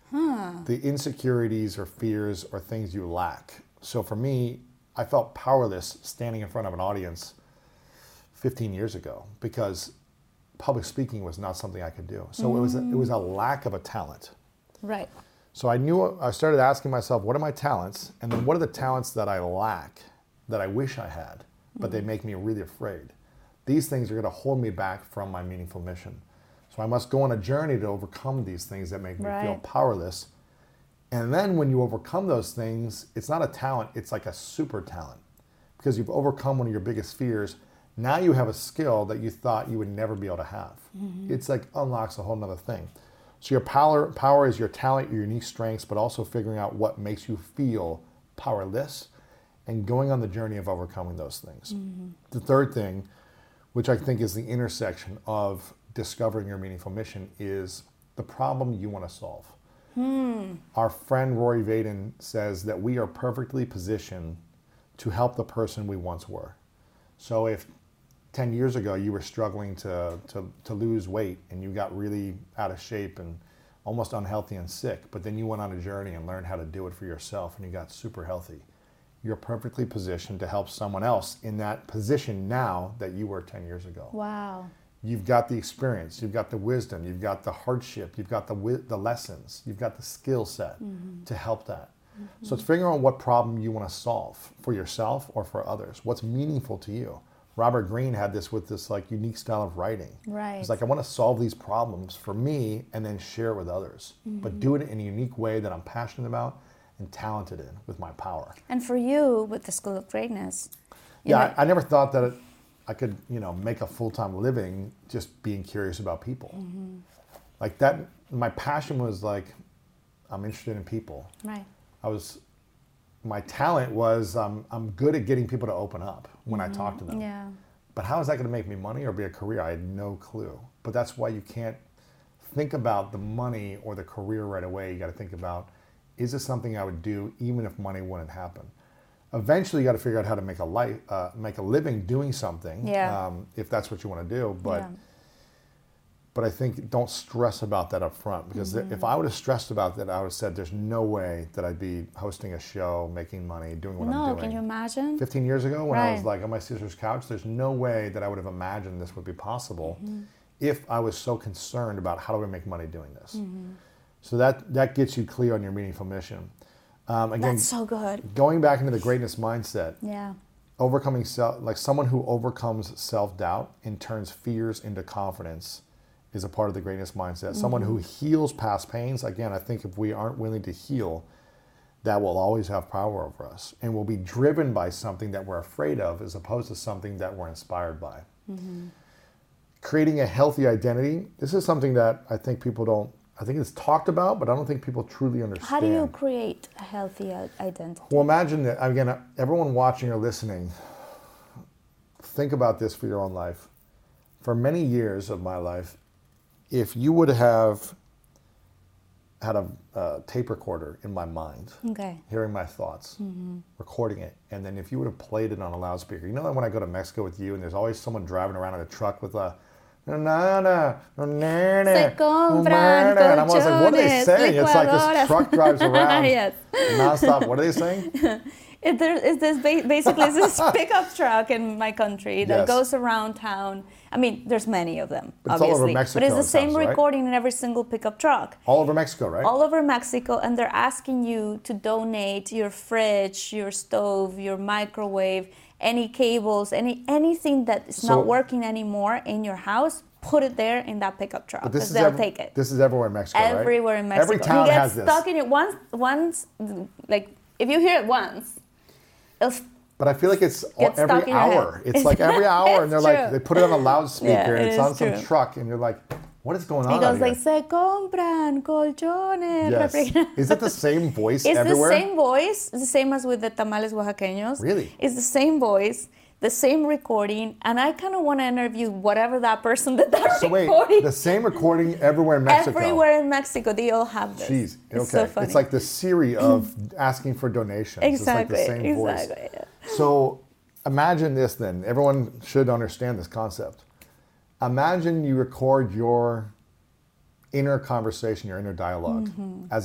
The insecurities or fears or things you lack. So for me, I felt powerless standing in front of an audience 15 years ago because public speaking was not something I could do. So it was a lack of a talent. Right. So I started asking myself, what are my talents? And then what are the talents that I lack, that I wish I had, but they make me really afraid? These things are going to hold me back from my meaningful mission. So I must go on a journey to overcome these things that make me feel powerless. And then when you overcome those things, it's not a talent, it's like a super talent. Because you've overcome one of your biggest fears. Now you have a skill that you thought you would never be able to have. It's like unlocks a whole nother thing. So your power is your talent, your unique strengths, but also figuring out what makes you feel powerless and going on the journey of overcoming those things. The third thing, which I think is the intersection of discovering your meaningful mission, is the problem you want to solve. Our friend Rory Vaden says that we are perfectly positioned to help the person we once were. So if 10 years ago you were struggling to lose weight and you got really out of shape and almost unhealthy and sick, but then you went on a journey and learned how to do it for yourself and you got super healthy, you're perfectly positioned to help someone else in that position now that you were 10 years ago. Wow. You've got the experience, you've got the wisdom, you've got the hardship, you've got the lessons, you've got the skill set to help that. So it's figuring out what problem you want to solve for yourself or for others. What's meaningful to you? Robert Greene had this with this like unique style of writing. Right. It's like, I want to solve these problems for me and then share it with others, but do it in a unique way that I'm passionate about and talented in with my power. And for you, with the School of Greatness. I never thought that I could, make a full-time living just being curious about people. Like that, my passion was like, I'm interested in people. Right. My talent was I'm good at getting people to open up when I talk to them. Yeah. But how is that going to make me money or be a career? I had no clue. But that's why you can't think about the money or the career right away. You got to think about, is this something I would do even if money wouldn't happen? Eventually, you got to figure out how to make make a living doing something, if that's what you want to do. But But I think don't stress about that up front, because if I would have stressed about that, I would have said there's no way that I'd be hosting a show, making money, doing what I'm doing. No, can you imagine? 15 years ago when I was Right. like on my sister's couch, there's no way that I would have imagined this would be possible if I was so concerned about how do I make money doing this. So that gets you clear on your meaningful mission. Again, That's so good. going back into the greatness mindset, Yeah. overcoming someone who overcomes self-doubt and turns fears into confidence is a part of the greatness mindset. Someone who heals past pains, again, I think if we aren't willing to heal, that will always have power over us, and we'll be driven by something that we're afraid of as opposed to something that we're inspired by. Creating a healthy identity, this is something that I think I think it's talked about, but I don't think people truly understand. How do you create a healthy identity? Well, imagine that, again, everyone watching or listening, think about this for your own life. For many years of my life, if you would have had a tape recorder in my mind, Okay. hearing my thoughts, recording it, and then if you would have played it on a loudspeaker, you know that when I go to Mexico with you and there's always someone driving around in a truck with a Se compran and I'm always like, what are they colchones, saying? It's like this licuadoras. truck drives around Yes. nonstop. What are they saying? Basically this pickup truck in my country that Yes. goes around town. I mean, there's many of them, But it's all over obviously. Mexico, but it's the it same sounds, right? recording in every single pickup truck. All over Mexico, right? All over Mexico, and they're asking you to donate your fridge, your stove, your microwave, any cables, anything that is So- not working anymore in your house. Put it there in that pickup truck, But because they'll take it. This is everywhere in Mexico, right? Everywhere in Mexico. Every town you get has this. stuck in it once, like if you hear it once, it'll But I feel like it's Get every stuck in your head. hour. It's like every hour, and they're It's like, true. they put it on a loudspeaker, Yeah, and it it's is on some true. truck, and you're like, what is going on? It goes out like, se compran colchones. here? Yes. refrigeradores." Is it the same voice It's everywhere? the same voice, it's the same as with the tamales oaxaqueños. Really? It's the same voice, the same recording, and I kind of want to interview whatever that person did that So wait, recording. the same recording everywhere in Mexico. Everywhere in Mexico, they all have this. Jeez. Okay. It's so funny. It's like the Siri of asking for donations. Exactly. It's like the same voice. Exactly. Yeah. So imagine this then. Everyone should understand this concept. Imagine you record your inner conversation, your inner dialogue, as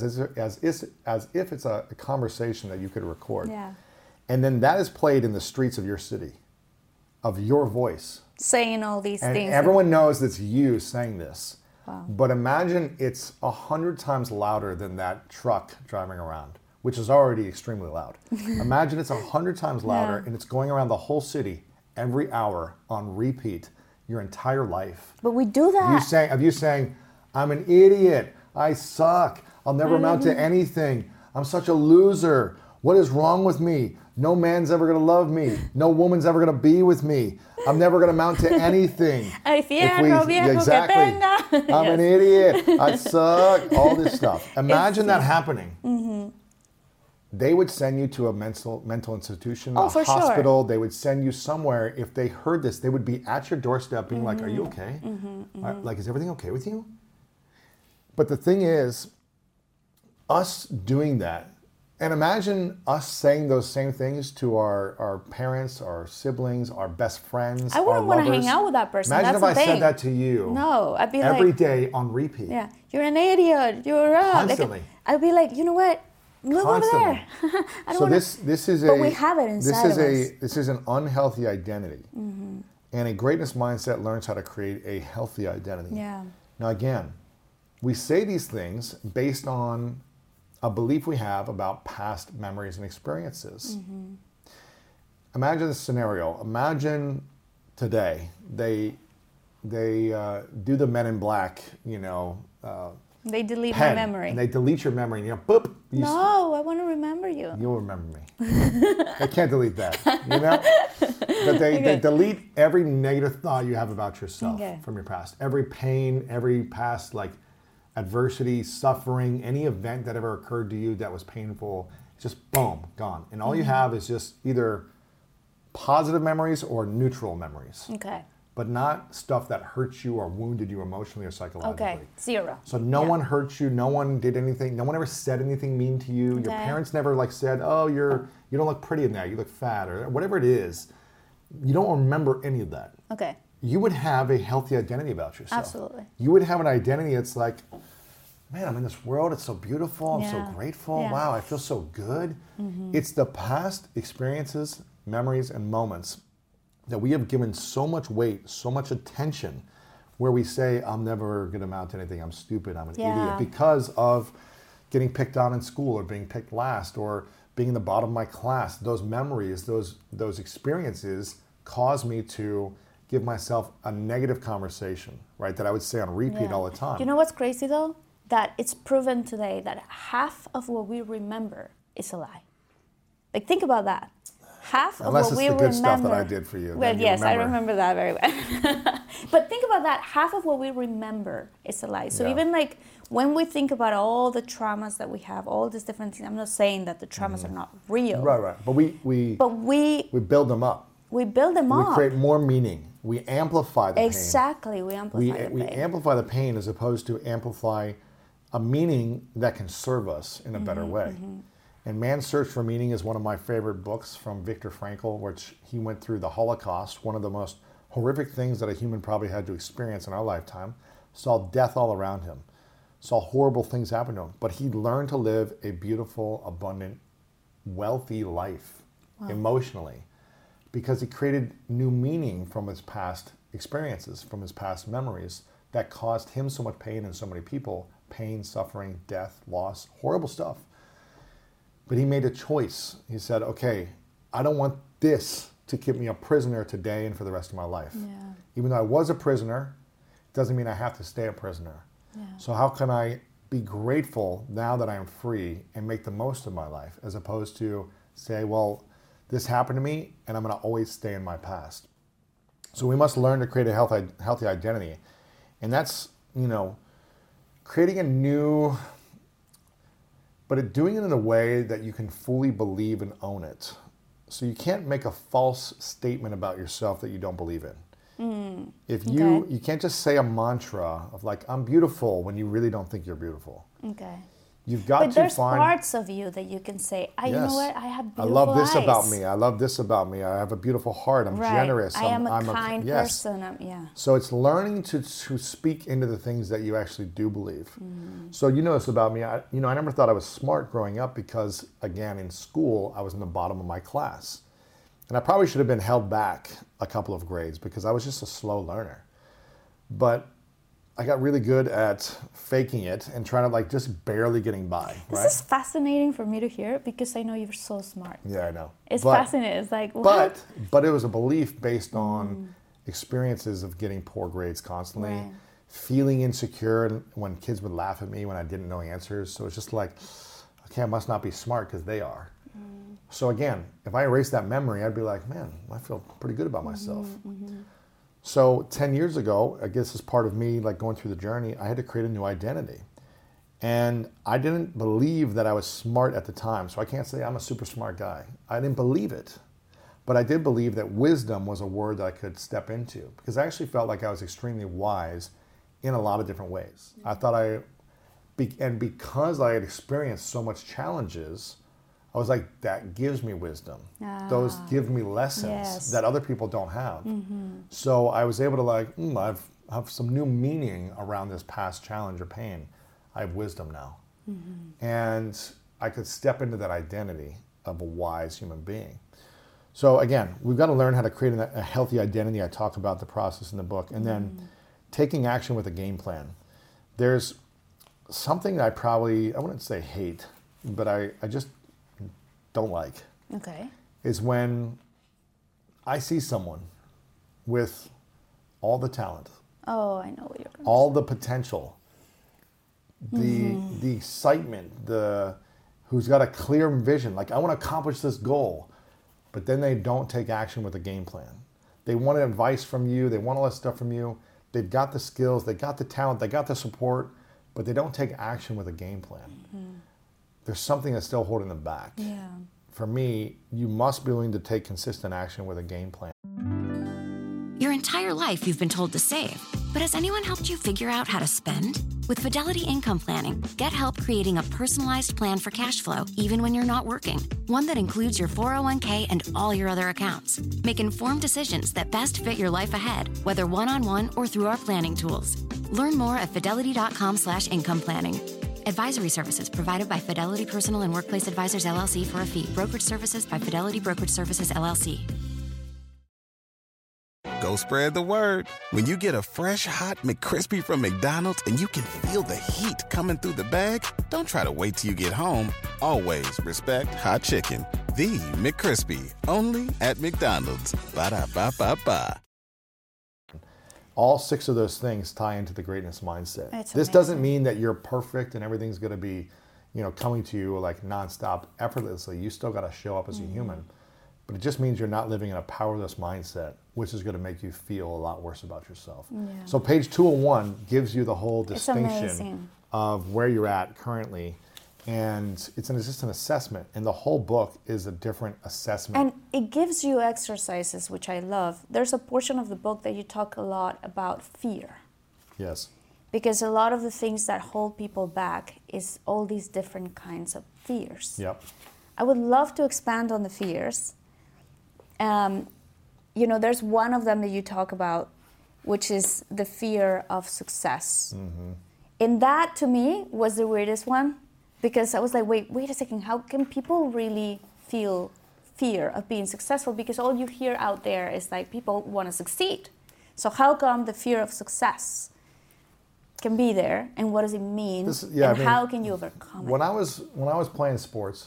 if it's a conversation that you could record. Yeah. And then that is played in the streets of your city, of your voice. Saying all these And things. everyone knows it's you saying this. Wow. But imagine it's 100 times louder than that truck driving around, which is already extremely loud. Imagine it's 100 times louder, Yeah. and it's going around the whole city every hour on repeat your entire life. But we do that. Of you saying, I'm an idiot, I suck, I'll never amount to anything, I'm such a loser, what is wrong with me? No man's ever gonna love me, no woman's ever gonna be with me, I'm never gonna amount to anything. Ay, fierro viejo que exactly. tenga. I'm an idiot, I suck, all this stuff. Imagine that happening. They would send you to a mental institution, a for sure. hospital. They would send you somewhere. If they heard this, they would be at your doorstep being like, are you okay? Like, is everything okay with you? But the thing is, us doing that, and imagine us saying those same things to our parents, our siblings, our best friends, I wouldn't our want to lovers. hang out with that person. Imagine That's if I the thing. said that to you. No, I'd be every like, day on repeat. yeah, you're an idiot. You're Constantly. I'd be like, you know what? Move Constantly. over there. I don't So wanna, this is but we have it inside of us. This is an unhealthy identity, and a greatness mindset learns how to create a healthy identity. Yeah. Now again, we say these things based on a belief we have about past memories and experiences. Imagine this scenario. Imagine today they do the Men in Black, They delete pen, my memory. and they delete your memory, and boop. No, I want to remember you. You'll remember me. They can't delete that, But they delete every negative thought you have about yourself from your past. Every pain, every past adversity, suffering, any event that ever occurred to you that was painful, just boom, gone. And all you have is just either positive memories or neutral memories. Okay. But not stuff that hurts you or wounded you emotionally or psychologically. Okay. Zero. So no one hurt you, no one did anything, no one ever said anything mean to you. Your Okay. parents never said, "Oh, you don't look pretty in that. You look fat," or whatever it is. You don't remember any of that. Okay. you would have a healthy identity about yourself. Absolutely. You would have an identity that's like, man, I'm in this world, it's so beautiful, I'm so Yeah. grateful, Yeah. wow, I feel so good. It's the past experiences, memories, and moments that we have given so much weight, so much attention, where we say, I'm never gonna amount to anything, I'm stupid, I'm an Yeah. idiot, because of getting picked on in school or being picked last or being in the bottom of my class. Those memories, those experiences cause me to give myself a negative conversation, right, that I would say on repeat Yeah. all the time. You know what's crazy though? That it's proven today that half of what we remember is a lie. Like, think about that. Half Unless of it's what we the good remember. stuff that I did for you. Well, then you yes, I remember. remember that very well. But think about that. Half of what we remember is a lie. So Yeah. even like when we think about all the traumas that we have, all these different things, I'm not saying that the traumas are not real. Right. But we build them up. we build them We up. create more meaning. We amplify the pain. Exactly. We amplify the We pain. amplify the pain as opposed to amplify a meaning that can serve us in a Mm-hmm, better way. And Man's Search for Meaning is one of my favorite books from Viktor Frankl, which he went through the Holocaust, one of the most horrific things that a human probably had to experience in our lifetime, saw death all around him, saw horrible things happen to him, but he learned to live a beautiful, abundant, wealthy life emotionally because he created new meaning from his past experiences, from his past memories that caused him so much pain and so many people, pain, suffering, death, loss, horrible stuff. But he made a choice. He said, okay, I don't want this to keep me a prisoner today and for the rest of my life. Yeah. Even though I was a prisoner, it doesn't mean I have to stay a prisoner. Yeah. So how can I be grateful now that I'm free and make the most of my life, as opposed to say, well, this happened to me and I'm going to always stay in my past. So we must learn to create a healthy identity. And that's, creating a new, but doing it in a way that you can fully believe and own it. So you can't make a false statement about yourself that you don't believe in. If you can't just say a mantra of like, I'm beautiful, when you really don't think you're beautiful. Okay. You've got But to there's find parts of you that you can say, you know what, I have beautiful I love this eyes. about me. I love this about me. I have a beautiful heart. I'm Right. generous. I am a I'm kind yes. person. Yeah. So it's learning to speak into the things that you actually do believe. So you know this about me. I never thought I was smart growing up because, again, in school, I was in the bottom of my class. And I probably should have been held back a couple of grades because I was just a slow learner. But I got really good at faking it and trying to just barely getting by. Right? This is fascinating for me to hear because I know you're so smart. Yeah, I know. It's fascinating. It's like, what? But it was a belief based on experiences of getting poor grades constantly, Right. feeling insecure when kids would laugh at me when I didn't know answers. So it's just like, okay, I must not be smart because they are. So again, if I erase that memory, I'd be like, man, I feel pretty good about myself. So 10 years ago, I guess as part of me going through the journey, I had to create a new identity. And I didn't believe that I was smart at the time. So I can't say I'm a super smart guy. I didn't believe it. But I did believe that wisdom was a word that I could step into because I actually felt like I was extremely wise in a lot of different ways. I thought and because I had experienced so much challenges, I was like, that gives me wisdom. Those give me lessons that other people don't have. So I was able to I have some new meaning around this past challenge or pain. I have wisdom now. And I could step into that identity of a wise human being. So again, we've got to learn how to create a healthy identity. I talk about the process in the book. And then taking action with a game plan. There's something that I wouldn't say hate, but I just don't like. Okay. Is when I see someone with all the talent, Oh, I know what you're going to all the potential, the excitement, who's got a clear vision, like I want to accomplish this goal, but then they don't take action with a game plan. They want advice from you, they want all that stuff from you, they've got the skills, they got the talent, they got the support, but they don't take action with a game plan. There's something that's still holding them back. Yeah. For me, you must be willing to take consistent action with a game plan. Your entire life you've been told to save, but has anyone helped you figure out how to spend? With Fidelity Income Planning, get help creating a personalized plan for cash flow even when you're not working. One that includes your 401k and all your other accounts. Make informed decisions that best fit your life ahead, whether one-on-one or through our planning tools. Learn more at fidelity.com/income planning. Advisory services provided by Fidelity Personal and Workplace Advisors LLC for a fee. Brokerage services by Fidelity Brokerage Services LLC. Go spread the word. When you get a fresh, hot McCrispy from McDonald's and you can feel the heat coming through the bag, don't try to wait till you get home. Always respect hot chicken. The McCrispy, only at McDonald's. Ba-da-ba-ba-ba. All 6 of those things tie into the greatness mindset. This doesn't mean that you're perfect and everything's going to be, coming to you like nonstop, effortlessly. You still got to show up as a human. But it just means you're not living in a powerless mindset, which is going to make you feel a lot worse about yourself. Yeah. So page 201 gives you the whole distinction of where you're at currently. And it's just an assessment. And the whole book is a different assessment. And it gives you exercises, which I love. There's a portion of the book that you talk a lot about fear. Yes. Because a lot of the things that hold people back is all these different kinds of fears. Yep. I would love to expand on the fears. There's one of them that you talk about, which is the fear of success. Mm-hmm. And that, to me, was the weirdest one, because I was like, wait a second, how can people really feel fear of being successful? Because all you hear out there is like people want to succeed. So how come the fear of success can be there, and what does it mean, how can you overcome it? When I was playing sports,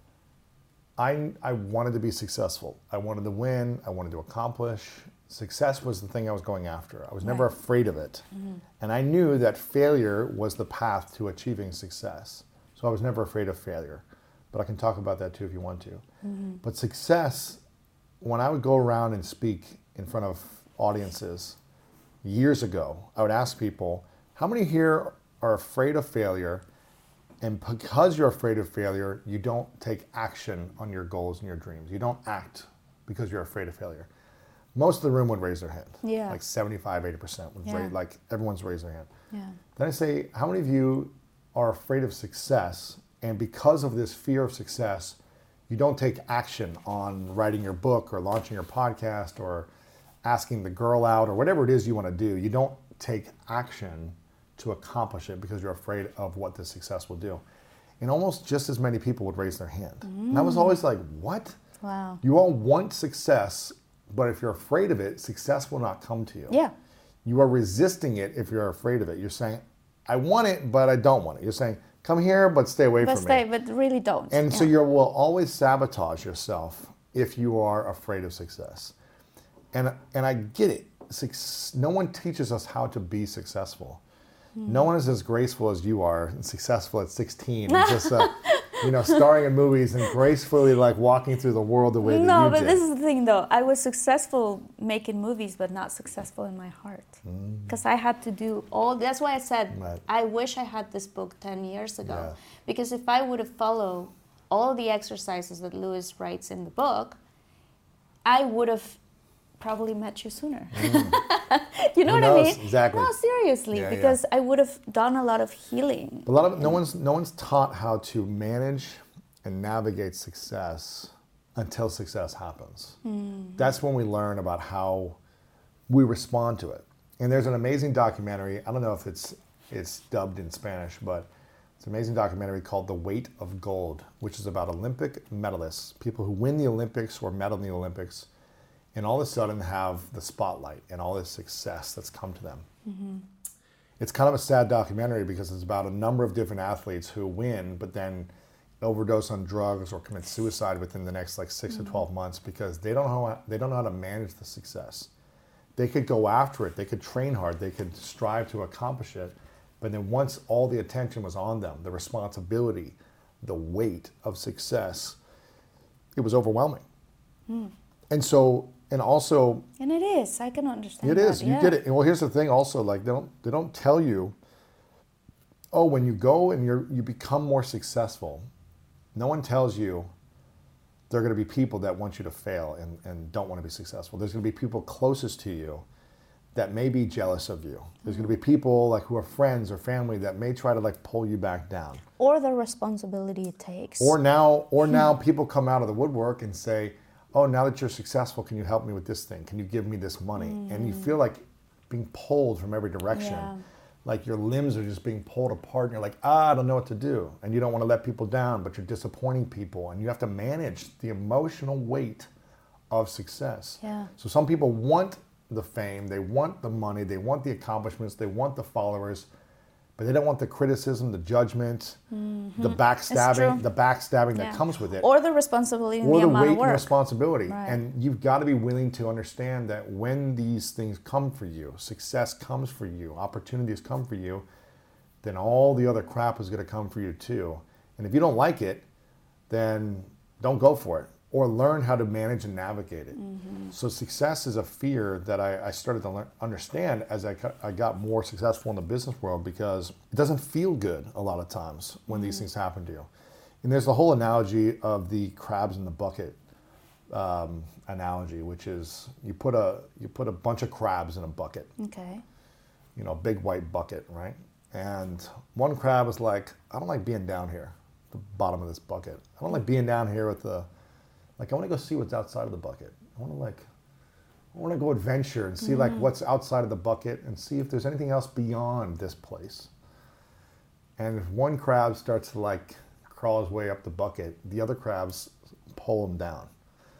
I wanted to be successful. I wanted to win. I wanted to accomplish. Success was the thing I was going after. I was never afraid of it. Mm-hmm. And I knew that failure was the path to achieving success. So I was never afraid of failure. But I can talk about that too if you want to. Mm-hmm. But success, when I would go around and speak in front of audiences years ago, I would ask people, how many here are afraid of failure? And because you're afraid of failure, you don't take action on your goals and your dreams. You don't act because you're afraid of failure. Most of the room would raise their hand. Yeah. Like 75, 80% would raise, like everyone's raised their hand. Yeah. Then I say, how many of you are afraid of success? And because of this fear of success, you don't take action on writing your book or launching your podcast or asking the girl out or whatever it is you want to do. You don't take action to accomplish it because you're afraid of what this success will do. And almost just as many people would raise their hand. And I was always like, what? Wow. You all want success, but if you're afraid of it, success will not come to you. Yeah. You are resisting it if you're afraid of it. You're saying, I want it, but I don't want it. You're saying, come here, but stay away from me. But really don't. And so you will always sabotage yourself if you are afraid of success. And I get it. No one teaches us how to be successful. No one is as graceful as you are and successful at 16 and just starring in movies and gracefully like walking through the world the way that you did. No, but this is the thing though. I was successful making movies, but not successful in my heart. Because I had to do that's why I said, I wish I had this book 10 years ago. Yeah. Because if I would have followed all the exercises that Lewis writes in the book, I would have probably met you sooner. You know what I mean? Exactly. No, seriously, because I would have done a lot of healing. No one's taught how to manage and navigate success until success happens. That's when we learn about how we respond to it. And there's an amazing documentary. I don't know if it's dubbed in Spanish, but it's an amazing documentary called The Weight of Gold, which is about Olympic medalists, people who win the Olympics or medal in the Olympics, and all of a sudden have the spotlight and all this success that's come to them. Mm-hmm. It's kind of a sad documentary because it's about a number of different athletes who win, but then overdose on drugs or commit suicide within the next 6 to 12 months because they don't know how to manage the success. They could go after it, they could train hard, they could strive to accomplish it, but then once all the attention was on them, the responsibility, the weight of success, it was overwhelming. And so, and also... And it is, I can understand that. It is, you get it. And well, here's the thing also, they don't tell you, when you go and you become more successful, no one tells you there are going to be people that want you to fail and don't want to be successful. There's going to be people closest to you that may be jealous of you. There's going to be people like who are friends or family that may try to like pull you back down. Or the responsibility it takes. Or now people come out of the woodwork and say, oh, now that you're successful, can you help me with this thing? Can you give me this money? And you feel like being pulled from every direction. Yeah. Like your limbs are just being pulled apart and you're like, I don't know what to do. And you don't want to let people down, but you're disappointing people. And you have to manage the emotional weight of success. Yeah. So some people want the fame, they want the money, they want the accomplishments, they want the followers, but they don't want the criticism, the judgment, the backstabbing that comes with it. Or the responsibility and or the the amount weight of work. and responsibility. Right. And you've got to be willing to understand that when these things come for you, success comes for you, opportunities come for you, then all the other crap is going to come for you too. And if you don't like it, then don't go for it. Or learn how to manage and navigate it. So success is a fear that I started to understand as I got more successful in the business world, because it doesn't feel good a lot of times when these things happen to you. And there's the whole analogy of the crabs in the bucket analogy, which is you put a bunch of crabs in a bucket. Okay. You know, a big white bucket, right? And one crab is like, I don't like being down here, the bottom of this bucket. I don't like being down here with the, like, I want to go see what's outside of the bucket. I want to go adventure and see like what's outside of the bucket and see if there's anything else beyond this place. And if one crab starts to like crawl his way up the bucket, the other crabs pull him down.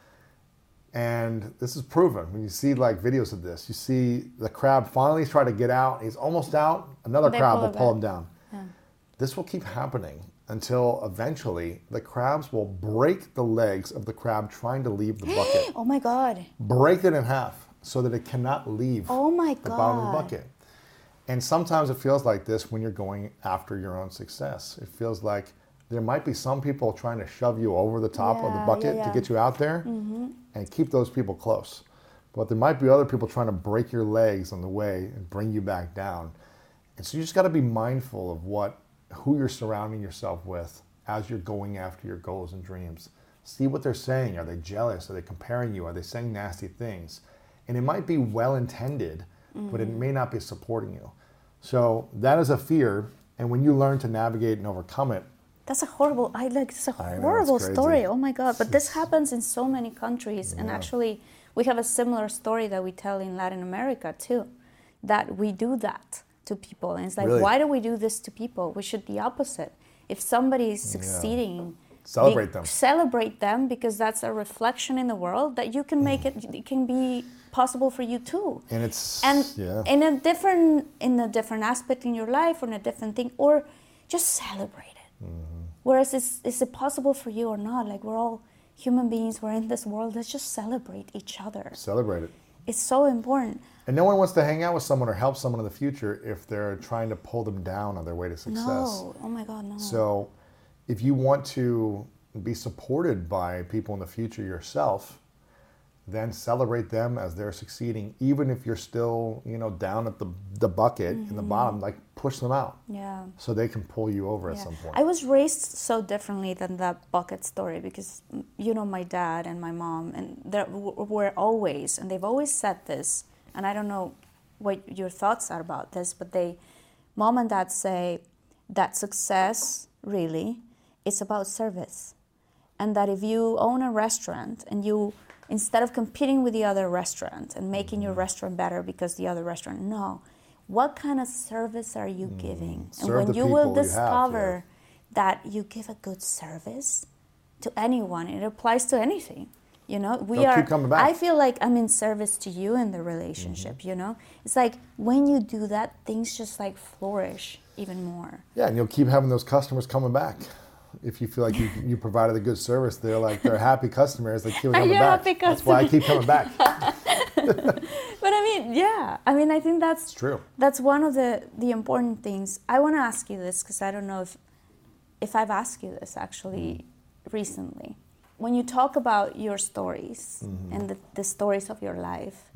And this is proven. When you see like videos of this, you see the crab finally try to get out. He's almost out. Another crab will pull him down. Yeah. This will keep happening until eventually the crabs will break the legs of the crab trying to leave the bucket. Oh my God. Break it in half so that it cannot leave the bottom of the bucket. And sometimes it feels like this when you're going after your own success. It feels like there might be some people trying to shove you over the top of the bucket to get you out there and keep those people close. But there might be other people trying to break your legs on the way and bring you back down. And so you just got to be mindful of who you're surrounding yourself with as you're going after your goals and dreams. See what they're saying. Are they jealous? Are they comparing you? Are they saying nasty things? And it might be well-intended, but it may not be supporting you. So that is a fear. And when you learn to navigate and overcome it, it's a horrible story. Oh my God. But this happens in so many countries. Yeah. And actually, we have a similar story that we tell in Latin America too, that we do that to people. And it's like, really? Why do we do this to people? We should the opposite. If somebody is succeeding, celebrate them, because that's a reflection in the world that you can make it can be possible for you too. And in a different aspect in your life, or in a different thing, or just celebrate it. Whereas is it possible for you or not? Like, we're all human beings, we're in this world, let's just celebrate each other. Celebrate it. It's so important. And no one wants to hang out with someone or help someone in the future if they're trying to pull them down on their way to success. No, oh my God, no. So if you want to be supported by people in the future yourself, then celebrate them as they're succeeding, even if you're still, down at the bucket in the bottom, like push them out. Yeah. So they can pull you over at some point. I was raised so differently than that bucket story, because, my dad and my mom, and they've always said this, and I don't know what your thoughts are about this, but mom and dad say that success really is about service. And that if you own a restaurant and instead of competing with the other restaurant and making your restaurant better because the other restaurant, no. What kind of service are you giving? And when you will discover that you give a good service to anyone, it applies to anything. Keep coming back. I feel like I'm in service to you in the relationship, It's like when you do that, things just like flourish even more. Yeah, and you'll keep having those customers coming back. If you feel like you provided a good service, they're happy customers. They keep coming back. That's why I keep coming back. But I think that's true. That's one of the important things. I want to ask you this, because I don't know if I've asked you this actually recently. When you talk about your stories and the stories of your life,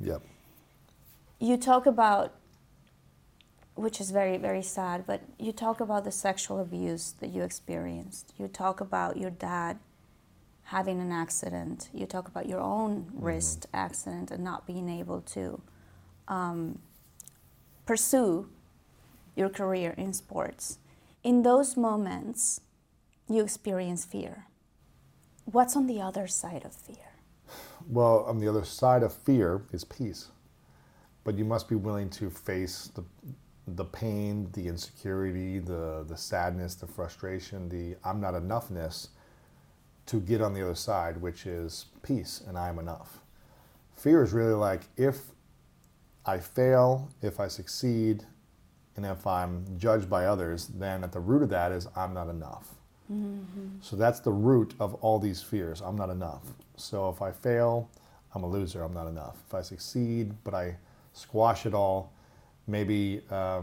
you talk about, which is very, very sad, but you talk about the sexual abuse that you experienced. You talk about your dad having an accident. You talk about your own wrist accident and not being able to pursue your career in sports, in those moments you experience fear. What's on the other side of fear? Well, on the other side of fear is peace. But you must be willing to face the pain, the insecurity, the sadness, the frustration, the I'm not enoughness to get on the other side, which is peace and I am enough. Fear is really like if I fail, if I succeed, and if I'm judged by others, then at the root of that is I'm not enough. Mm-hmm. So that's the root of all these fears. I'm not enough. So if I fail, I'm a loser. I'm not enough. If I succeed, but I squash it all, maybe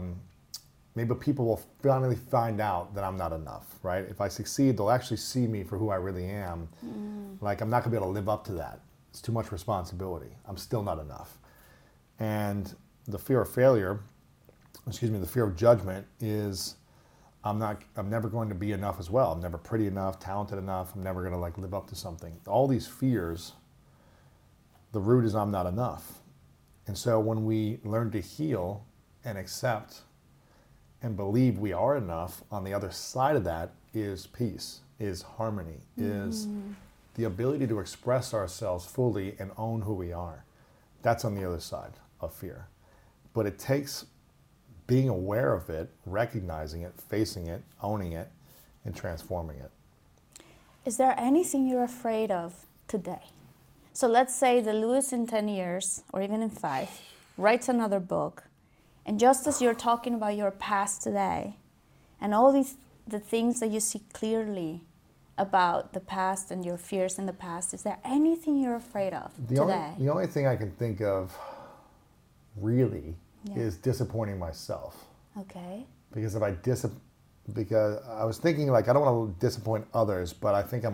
people will finally find out that I'm not enough, right? If I succeed, they'll actually see me for who I really am. Like, I'm not gonna be able to live up to that. It's too much responsibility. I'm still not enough. And the fear of failure, the fear of judgment is I'm never going to be enough as well. I'm never pretty enough, talented enough. I'm never gonna live up to something. All these fears, the root is I'm not enough. And so when we learn to heal and accept and believe we are enough, on the other side of that is peace, is harmony, is the ability to express ourselves fully and own who we are. That's on the other side of fear. But it takes being aware of it, recognizing it, facing it, owning it, and transforming it. Is there anything you're afraid of today? So let's say that Luis in 10 years, or even in 5, writes another book, and just as you're talking about your past today, and all the things that you see clearly about the past and your fears in the past, is there anything you're afraid of today? The only thing I can think of, really, is disappointing myself. Okay. Because if because I was thinking, like, I don't want to disappoint others, but I think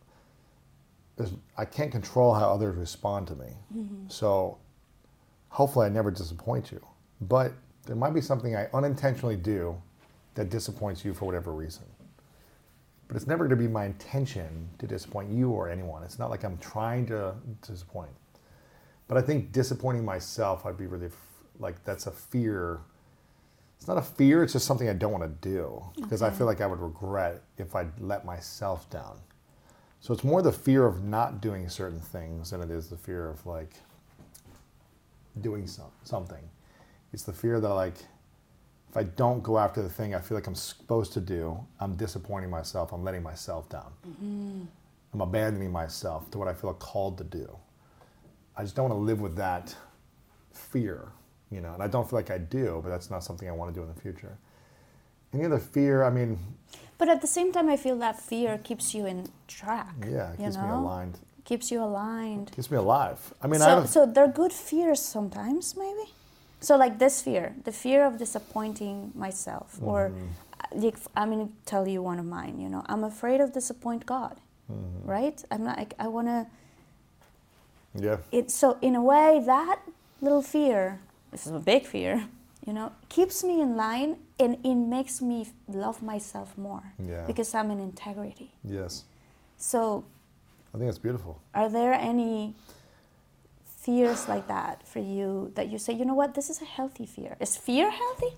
I can't control how others respond to me. Mm-hmm. So hopefully I never disappoint you. But there might be something I unintentionally do that disappoints you for whatever reason. But it's never going to be my intention to disappoint you or anyone. It's not like I'm trying to disappoint. But I think disappointing myself, I'd be really, that's a fear. It's not a fear, it's just something I don't want to do. Because I feel like I would regret if I let myself down. So it's more the fear of not doing certain things than it is the fear of doing something. It's the fear that if I don't go after the thing I feel like I'm supposed to do, I'm disappointing myself, I'm letting myself down. Mm-hmm. I'm abandoning myself to what I feel called to do. I just don't want to live with that fear, and I don't feel like I do, but that's not something I want to do in the future. Any other fear, But at the same time, I feel that fear keeps you in track. Yeah, it keeps me aligned. Keeps you aligned. Keeps me alive. So they're good fears sometimes, maybe? So like this fear, the fear of disappointing myself, or I'm going to tell you one of mine, I'm afraid of disappoint God, right? I'm not, I want to... Yeah. So in a way, that little fear, this is a big fear, keeps me in line, and it makes me love myself more. Yeah. Because I'm in integrity. Yes. So I think it's beautiful. Are there any fears like that for you that you say, you know what, this is a healthy fear? Is fear healthy?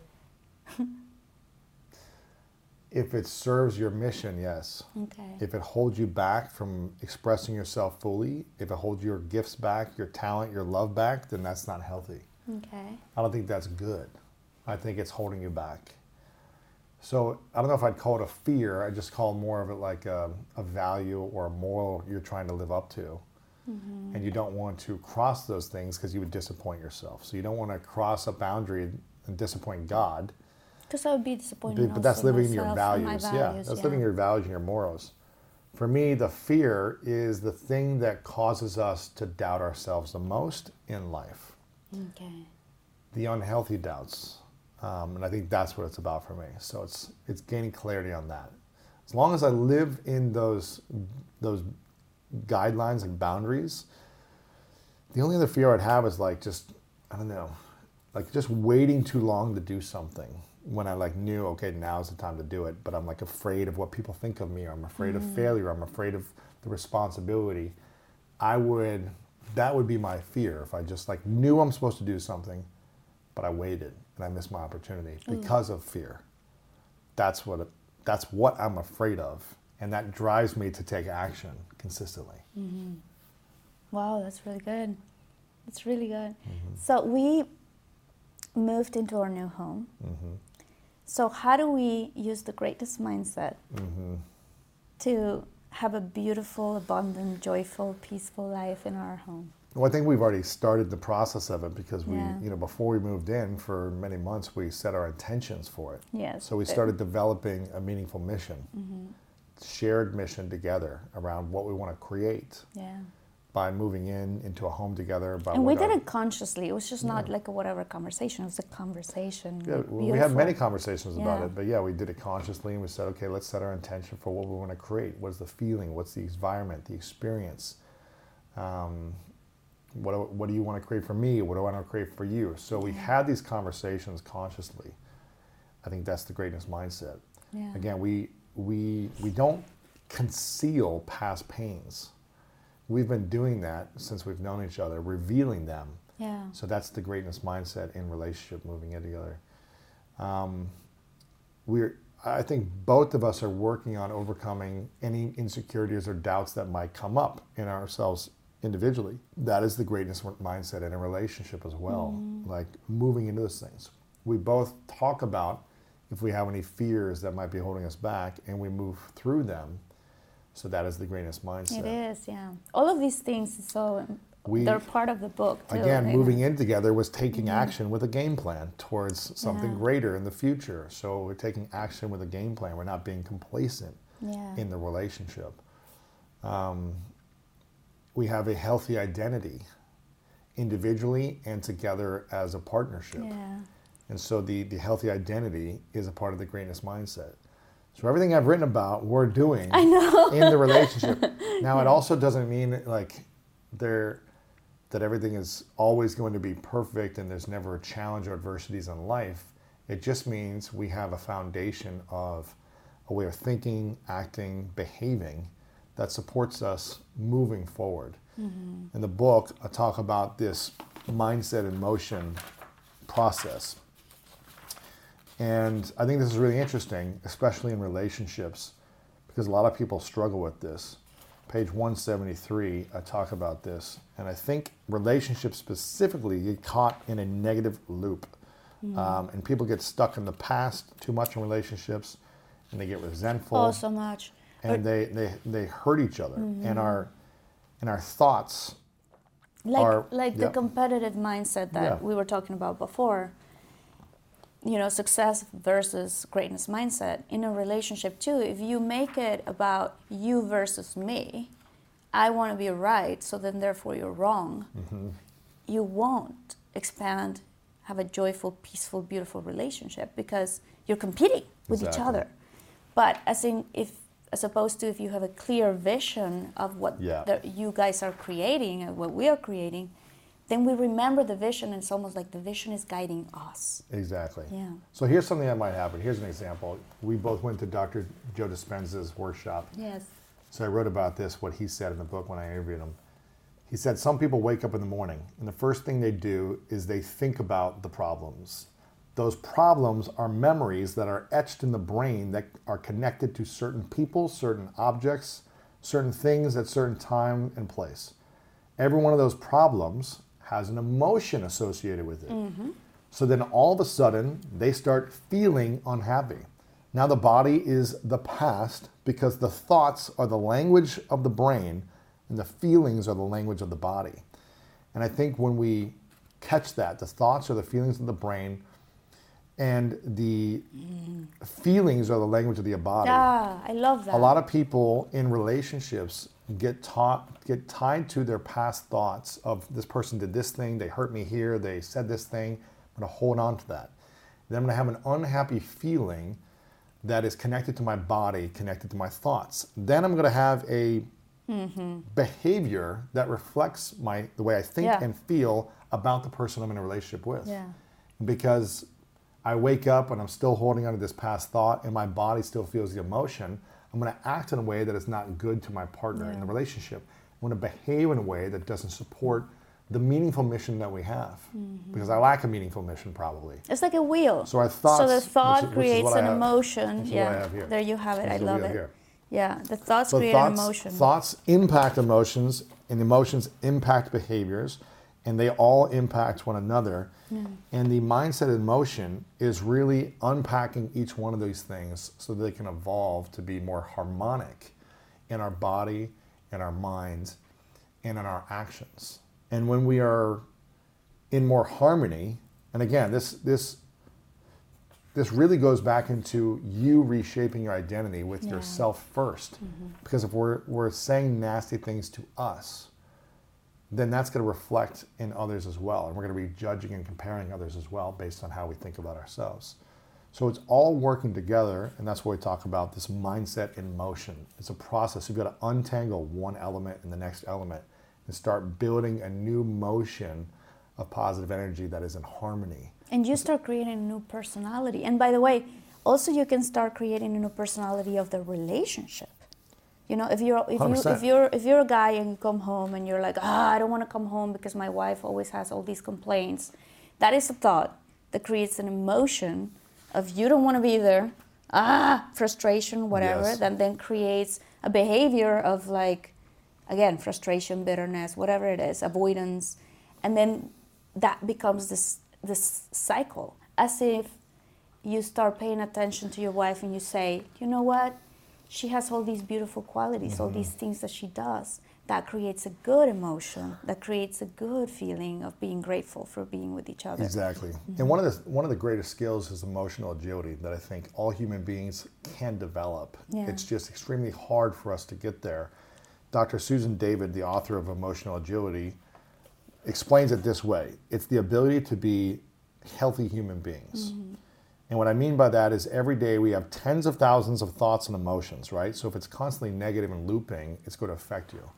If it serves your mission, yes. Okay. If it holds you back from expressing yourself fully, if it holds your gifts back, your talent, your love back, then that's not healthy. Okay. I don't think that's good. I think it's holding you back. So I don't know if I'd call it a fear. I just call more of it like a value or a moral you're trying to live up to. Mm-hmm. And you don't want to cross those things because you would disappoint yourself. So you don't want to cross a boundary and disappoint God. Because I would be disappointed. But that's living your values. Values. That's living your values and your morals. For me, the fear is the thing that causes us to doubt ourselves the most in life. Okay. The unhealthy doubts. And I think that's what it's about for me. So it's gaining clarity on that. As long as I live in those guidelines and boundaries, the only other fear I'd have is just waiting too long to do something when I knew, okay, now's the time to do it, but I'm afraid of what people think of me, or I'm afraid of failure, I'm afraid of the responsibility. That would be my fear. If I just knew I'm supposed to do something, but I waited and I missed my opportunity because of fear. That's what I'm afraid of, and that drives me to take action consistently. Wow, that's really good. That's really good. So we moved into our new home. So how do we use the greatness mindset to have a beautiful, abundant, joyful, peaceful life in our home? Well, I think we've already started the process of it because we, Yeah. before we moved in for many months, we set our intentions for it. Yes. So we started developing a meaningful mission, shared mission together around what we want to create Yeah. by moving into a home together. And we did it consciously. It was just not like a whatever conversation. It was a conversation. Yeah, we had many conversations about it, but yeah, we did it consciously, and we said, okay, let's set our intention for what we want to create. What's the feeling? What's the environment? The experience? What do you want to create for me? What do I want to create for you? So we had these conversations consciously. I think that's the greatness mindset. Yeah. Again, we don't conceal past pains. We've been doing that since we've known each other, revealing them. Yeah. So that's the greatness mindset in relationship, moving in together. I think both of us are working on overcoming any insecurities or doubts that might come up in ourselves individually. That is the greatness mindset in a relationship as well, like moving into those things. We both talk about if we have any fears that might be holding us back, and we move through them. So that is the greatness mindset. It is, yeah. All of these things, they're part of the book, too. Again, moving in together was taking action with a game plan towards something greater in the future. So we're taking action with a game plan. We're not being complacent in the relationship. We have a healthy identity individually and together as a partnership. Yeah. And so the healthy identity is a part of the greatness mindset. So everything I've written about, we're doing in the relationship. Now, it also doesn't mean like that everything is always going to be perfect and there's never a challenge or adversities in life. It just means we have a foundation of a way of thinking, acting, behaving that supports us moving forward. In the book, I talk about this mindset in motion process. And I think this is really interesting, especially in relationships, because a lot of people struggle with this. Page 173, I talk about this. And I think relationships specifically get caught in a negative loop. And people get stuck in the past too much in relationships, and they get resentful. Oh, so much. And they hurt each other. And our thoughts Like the competitive mindset that we were talking about before. Success versus greatness mindset in a relationship too. If you make it about you versus me, I want to be right, so then therefore you're wrong. You won't expand, have a joyful, peaceful, beautiful relationship because you're competing with each other. But as opposed to if you have a clear vision of what you guys are creating and what we are creating, then we remember the vision, and it's almost like the vision is guiding us. Exactly. Yeah. So here's something that might happen. Here's an example. We both went to Dr. Joe Dispenza's workshop. Yes. So I wrote about this, what he said in the book when I interviewed him. He said some people wake up in the morning, and the first thing they do is they think about the problems. Those problems are memories that are etched in the brain that are connected to certain people, certain objects, certain things at certain time and place. Every one of those problems has an emotion associated with it. So then all of a sudden, they start feeling unhappy. Now the body is the past because the thoughts are the language of the brain and the feelings are the language of the body. And I think when we catch that, the thoughts are the feelings of the brain and the feelings are the language of the body. Yeah, I love that. A lot of people in relationships get tied to their past thoughts of this person did this thing, they hurt me here, they said this thing, I'm gonna hold on to that. Then I'm gonna have an unhappy feeling that is connected to my body, connected to my thoughts. Then I'm gonna have a behavior that reflects the way I think and feel about the person I'm in a relationship with. Yeah. Because I wake up and I'm still holding on to this past thought and my body still feels the emotion, I'm going to act in a way that is not good to my partner in the relationship. I'm going to behave in a way that doesn't support the meaningful mission that we have. Because I lack a meaningful mission probably. It's like a wheel. So our thoughts, so the thought which is creates what I an have- emotion. which is what I Yeah, have here. there you have it. This I is the love wheel it. here. Yeah, the thoughts So create thoughts, an emotion. thoughts impact emotions, and emotions impact behaviors, and they all impact one another. And the mindset in motion is really unpacking each one of these things so they can evolve to be more harmonic in our body, in our minds, and in our actions. And when we are in more harmony, and again, this really goes back into you reshaping your identity with yourself first. Because if we're saying nasty things to us, then that's going to reflect in others as well. And we're going to be judging and comparing others as well based on how we think about ourselves. So it's all working together, and that's why we talk about this mindset in motion. It's a process. You've got to untangle one element and the next element and start building a new motion of positive energy that is in harmony. And you start creating a new personality. And by the way, also you can start creating a new personality of the relationship. You know, if you're a guy and you come home and you're like, I don't want to come home because my wife always has all these complaints. That is a thought that creates an emotion of you don't want to be there, frustration, whatever. Yes. That then creates a behavior of like, again, frustration, bitterness, whatever it is, avoidance, and then that becomes this cycle. As if you start paying attention to your wife and you say, you know what? She has all these beautiful qualities, all these things that she does. That creates a good emotion. That creates a good feeling of being grateful for being with each other. Exactly. And one of the greatest skills is emotional agility that I think all human beings can develop. Yeah. It's just extremely hard for us to get there. Dr. Susan David, the author of Emotional Agility, explains it this way. It's the ability to be healthy human beings. And what I mean by that is every day we have tens of thousands of thoughts and emotions, right? So if it's constantly negative and looping, it's going to affect you.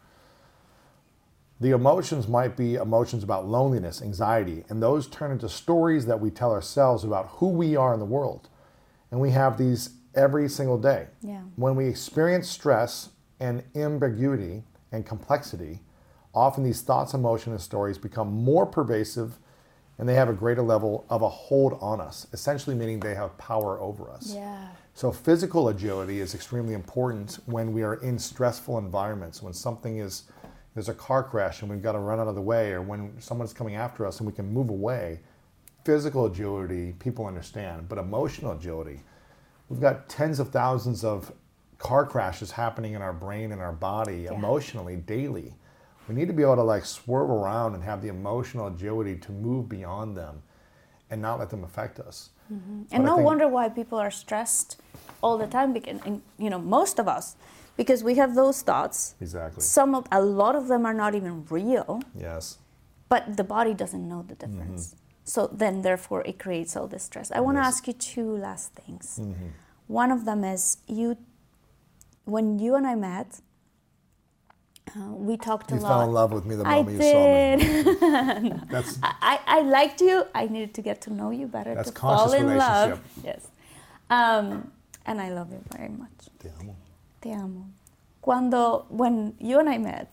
The emotions might be emotions about loneliness, anxiety, and those turn into stories that we tell ourselves about who we are in the world. And we have these every single day. Yeah. When we experience stress and ambiguity and complexity, often these thoughts, emotions, and stories become more pervasive and they have a greater level of a hold on us, essentially meaning they have power over us. Yeah. So physical agility is extremely important when we are in stressful environments, when there's a car crash and we've got to run out of the way, or when someone's coming after us and we can move away. Physical agility, people understand, but emotional agility, we've got tens of thousands of car crashes happening in our brain and our body emotionally daily. We need to be able to like swerve around and have the emotional agility to move beyond them and not let them affect us. And no wonder why people are stressed all the time, because, and, you know, most of us, because we have those thoughts. Exactly. A lot of them are not even real, Yes. but the body doesn't know the difference. So then, therefore, it creates all this stress. I want to ask you two last things. One of them is when you and I met, we talked a lot. You fell in love with me the moment you saw me. That's I liked you. I needed to get to know you better That's to fall conscious in love. relationship. Yes. And I love you very much. Te amo. Te amo. When you and I met,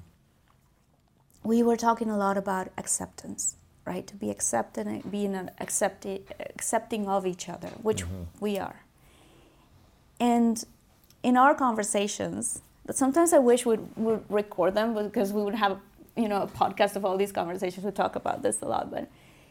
we were talking a lot about acceptance, right? To be accepted and being accepting of each other, which we are. And in our conversations, that sometimes I wish we'd record them because we would have, you know, a podcast of all these conversations. We talk about this a lot, but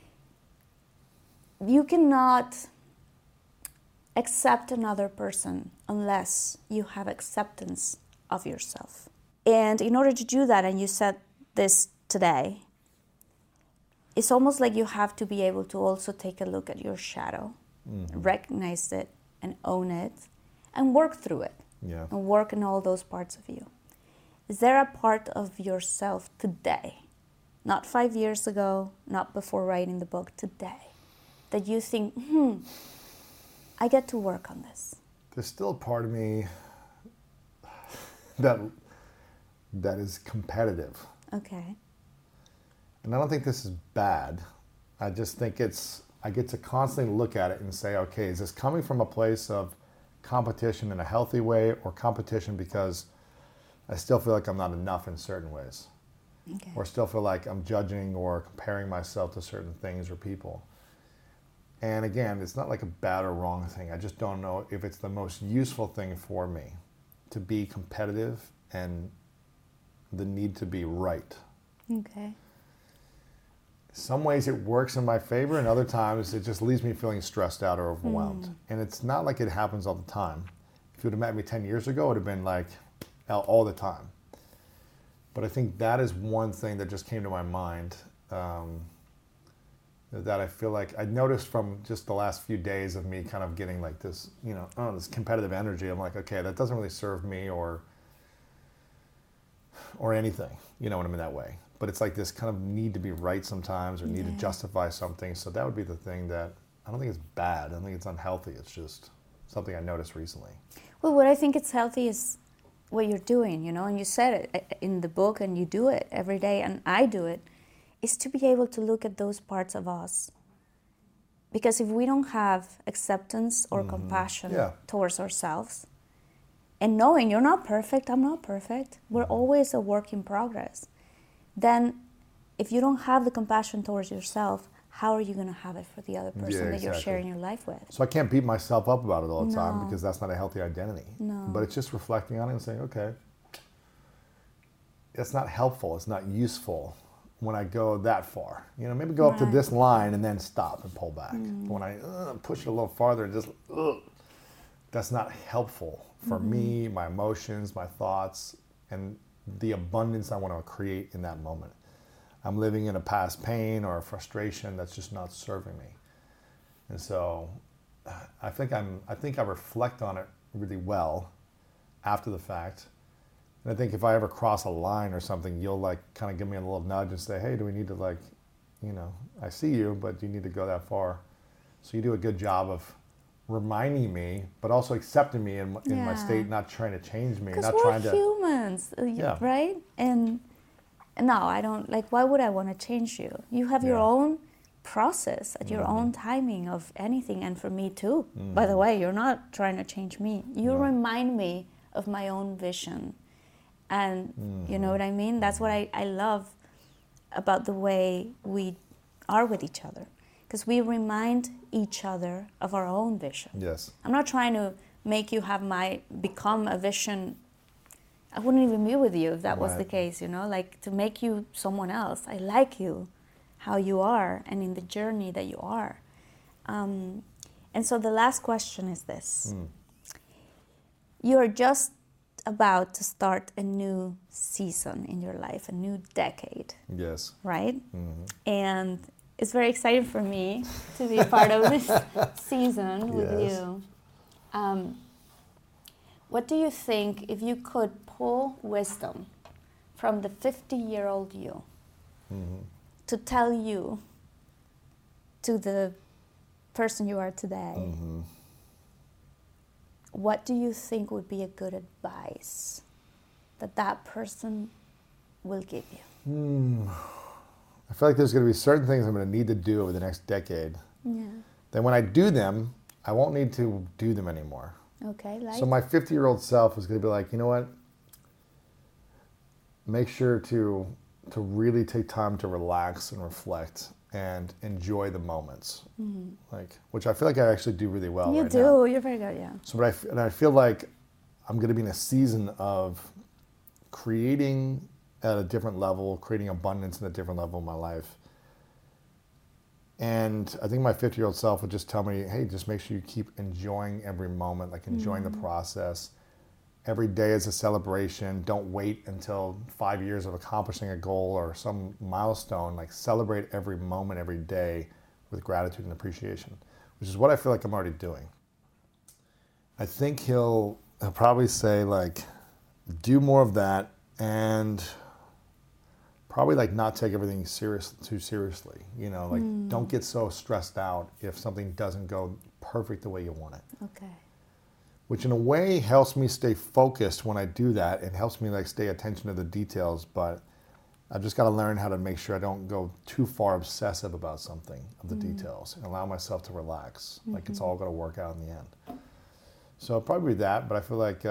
you cannot accept another person unless you have acceptance of yourself. And in order to do that, and you said this today, it's almost like you have to be able to also take a look at your shadow, recognize it and own it, and work through it. Yeah. And work in all those parts of you. Is there a part of yourself today, not 5 years ago, not before writing the book, today, that you think, I get to work on this? There's still a part of me that is competitive. Okay. And I don't think this is bad. I just think I get to constantly look at it and say, okay, is this coming from a place of competition in a healthy way, or competition because I still feel like I'm not enough in certain ways? Okay. or still feel like I'm judging or comparing myself to certain things or people. And again, it's not like a bad or wrong thing. I just don't know if it's the most useful thing for me to be competitive and the need to be right. Okay. Some ways it works in my favor, and other times it just leaves me feeling stressed out or overwhelmed. And it's not like it happens all the time. If you would have met me 10 years ago, it would have been like all the time. But I think that is one thing that just came to my mind, that I feel like I noticed from just the last few days of me kind of getting like this, this competitive energy. I'm like, okay, that doesn't really serve me or anything, when I'm in that way. But it's like this kind of need to be right sometimes or need to justify something. So that would be the thing that I don't think it's bad. I don't think it's unhealthy. It's just something I noticed recently. Well, what I think it's healthy is what you're doing, and you said it in the book and you do it every day and I do it, is to be able to look at those parts of us. Because if we don't have acceptance or compassion towards ourselves, and knowing you're not perfect, I'm not perfect, we're always a work in progress, then if you don't have the compassion towards yourself, how are you going to have it for the other person that you're sharing your life with? So I can't beat myself up about it all the time because that's not a healthy identity. No. But it's just reflecting on it and saying, okay, it's not helpful, it's not useful when I go that far. Maybe go up to this line and then stop and pull back. When I push it a little farther, that's not helpful for me, my emotions, my thoughts, and the abundance I want to create in that moment. I'm living in a past pain or a frustration that's just not serving me. And so I think I reflect on it really well after the fact. And I think if I ever cross a line or something, you'll kind of give me a little nudge and say, hey, do we need to I see you, but you need to go that far. So you do a good job of reminding me, but also accepting me in my state, not trying to change me. Because we're humans, right? And no, I don't, why would I want to change you? You have your own process at your own timing of anything, and for me too. By the way, you're not trying to change me. You remind me of my own vision. And you know what I mean? That's what I love about the way we are with each other. Because we remind each other of our own vision. Yes. I'm not trying to make you become a vision. I wouldn't even be with you if that was the case, to make you someone else. I like you, how you are, and in the journey that you are. And so the last question is this. You're just about to start a new season in your life, a new decade. Yes. Right? And it's very exciting for me to be part of this season with you. What do you think if you could pull wisdom from the 50-year-old you to tell you to the person you are today? What do you think would be a good advice that person will give you? I feel like there's going to be certain things I'm going to need to do over the next decade. Yeah. Then when I do them, I won't need to do them anymore. Okay, So my 50-year-old self is going to be like, you know what? Make sure to really take time to relax and reflect and enjoy the moments, which I feel like I actually do really well. You right do. now. You're very good. Yeah. So, I feel like I'm going to be in a season of creating at a different level, creating abundance in a different level in my life. And I think my 50-year-old self would just tell me, hey, just make sure you keep enjoying every moment, enjoying the process. Every day is a celebration. Don't wait until 5 years of accomplishing a goal or some milestone. Celebrate every moment, every day with gratitude and appreciation, which is what I feel like I'm already doing. I think he'll probably say, do more of that and probably not take everything too seriously. Don't get so stressed out if something doesn't go perfect the way you want it. Okay. Which in a way helps me stay focused when I do that. It helps me stay attention to the details, but I've just got to learn how to make sure I don't go too far obsessive about something of the details and allow myself to relax. It's all going to work out in the end. So probably that, but I feel like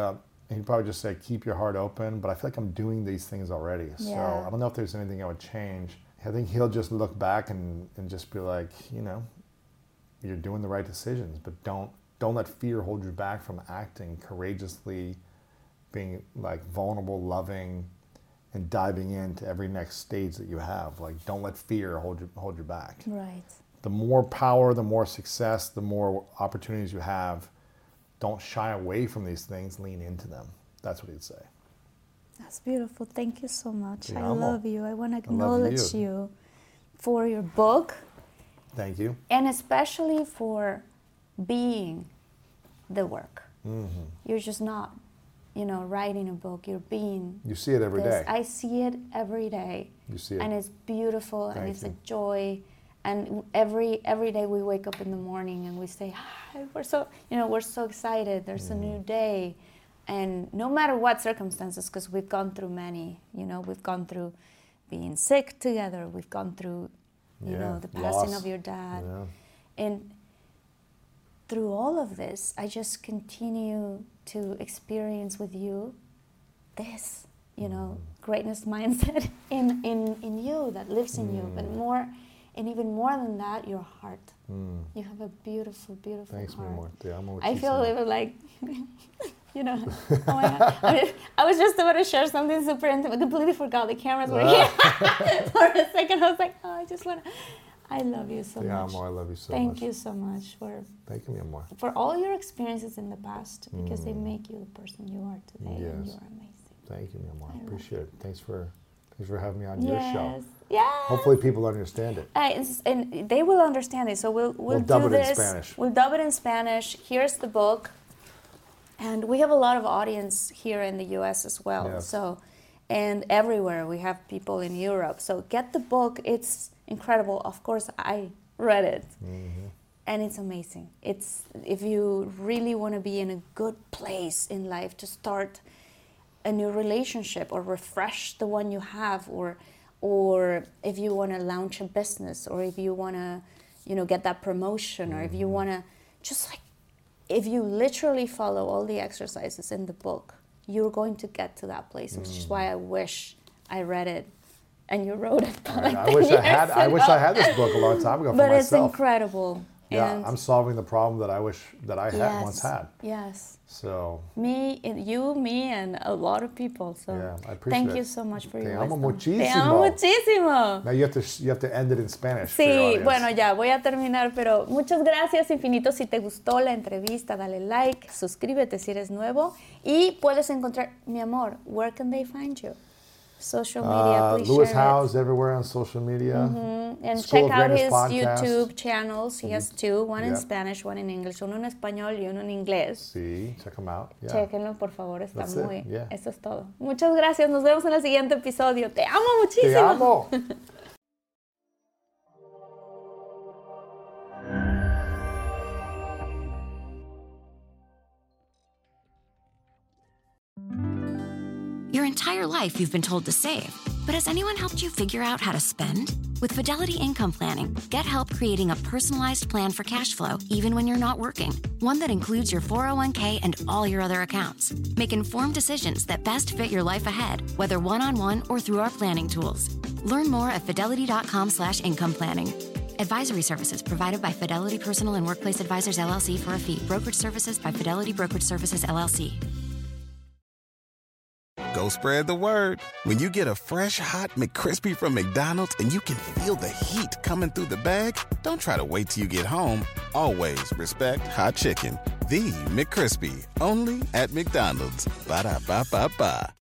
And he'd probably just say, keep your heart open. But I feel like I'm doing these things already. So I don't know if there's anything I would change. I think he'll just look back and just be like, you know, you're doing the right decisions, but don't let fear hold you back from acting courageously, being like vulnerable, loving, and diving into every next stage that you have. Like, don't let fear hold you back. Right. The more power, the more success, the more opportunities you have. Don't shy away from these things, lean into them. That's what he'd say. That's beautiful. Thank you so much. Te I amo. love you. I want to acknowledge you for your book. Thank you. And especially for being the work. Mm-hmm. You're just not, you know, writing a book. You're being. You see it every day. I see it every day. You see it. And it's beautiful. Thank and it's you. a joy. And every day we wake up in the morning and we say, hi, we're so excited. There's a new day. And no matter what circumstances, because we've gone through many, you know, we've gone through being sick together. We've gone through, you know, the passing loss of your dad. Yeah. And through all of this, I just continue to experience with you this, you know, greatness mindset in you that lives in you, but more, and even more than that, your heart. You have a beautiful, beautiful Thanks, heart. mi amor. Te amo I feel muchísimo. even like, you know, oh my God. I was just about to share something super intimate. I completely forgot the cameras were here. For a second, I was like, oh, I just want to. I love you so Te much. amo. I love you so much. Thank you so much Thank you, mi amor. for all your experiences in the past, because they make you the person you are today, and Yes. you're amazing. Thank you, mi amor. I love Appreciate it. Thanks for having me on your show. Yes. Hopefully people understand it. And they will understand it. So we'll dub do it in this. Spanish. We'll dub it in Spanish. Here's the book. And we have a lot of audience here in the US as well. Yes. So, and everywhere. We have people in Europe. So get the book. It's incredible. Of course, I read it. And it's amazing. It's, if you really want to be in a good place in life to start a new relationship or refresh the one you have, or if you want to launch a business, or if you want to, you know, get that promotion, or if you want to just like, if you literally follow all the exercises in the book, you're going to get to that place, which is why I wish I read it and you wrote it. Like I wish I had this book a long time ago for but myself. it's incredible. Yeah, And I'm solving the problem that I wish that I had once had. Yes. So Me, and a lot of people. So yeah, I appreciate thank it. you so much for Te your amo wisdom. muchísimo. Te amo muchísimo. Now you have to end it in Spanish. for your Sí, audience. bueno, ya voy a terminar, pero muchas gracias infinito. Si te gustó la entrevista, dale like, suscríbete si eres nuevo y puedes encontrar, mi amor, where can they find you? Social media, please Lewis share Howes everywhere on social media. And School check of out Greatness his podcast. YouTube channels. He has two, one in Yeah. Spanish, one in English, uno en español y uno en inglés. See, check them out. Yeah. Chequenlo, por favor, está That's it, muy... yeah. Eso es todo. Muchas gracias, nos vemos en el siguiente episodio. Te amo Te muchísimo. amo. Your entire life you've been told to save, but has anyone helped you figure out how to spend? With Fidelity Income Planning, get help creating a personalized plan for cash flow, even when you're not working. One that includes your 401k and all your other accounts. Make informed decisions that best fit your life ahead, whether one-on-one or through our planning tools. Learn more at fidelity.com/income planning. Advisory services provided by Fidelity Personal and Workplace Advisors, LLC for a fee. Brokerage services by Fidelity Brokerage Services, LLC. Go spread the word. When you get a fresh, hot McCrispy from McDonald's and you can feel the heat coming through the bag, don't try to wait till you get home. Always respect hot chicken. The McCrispy, only at McDonald's. Ba-da-ba-ba-ba.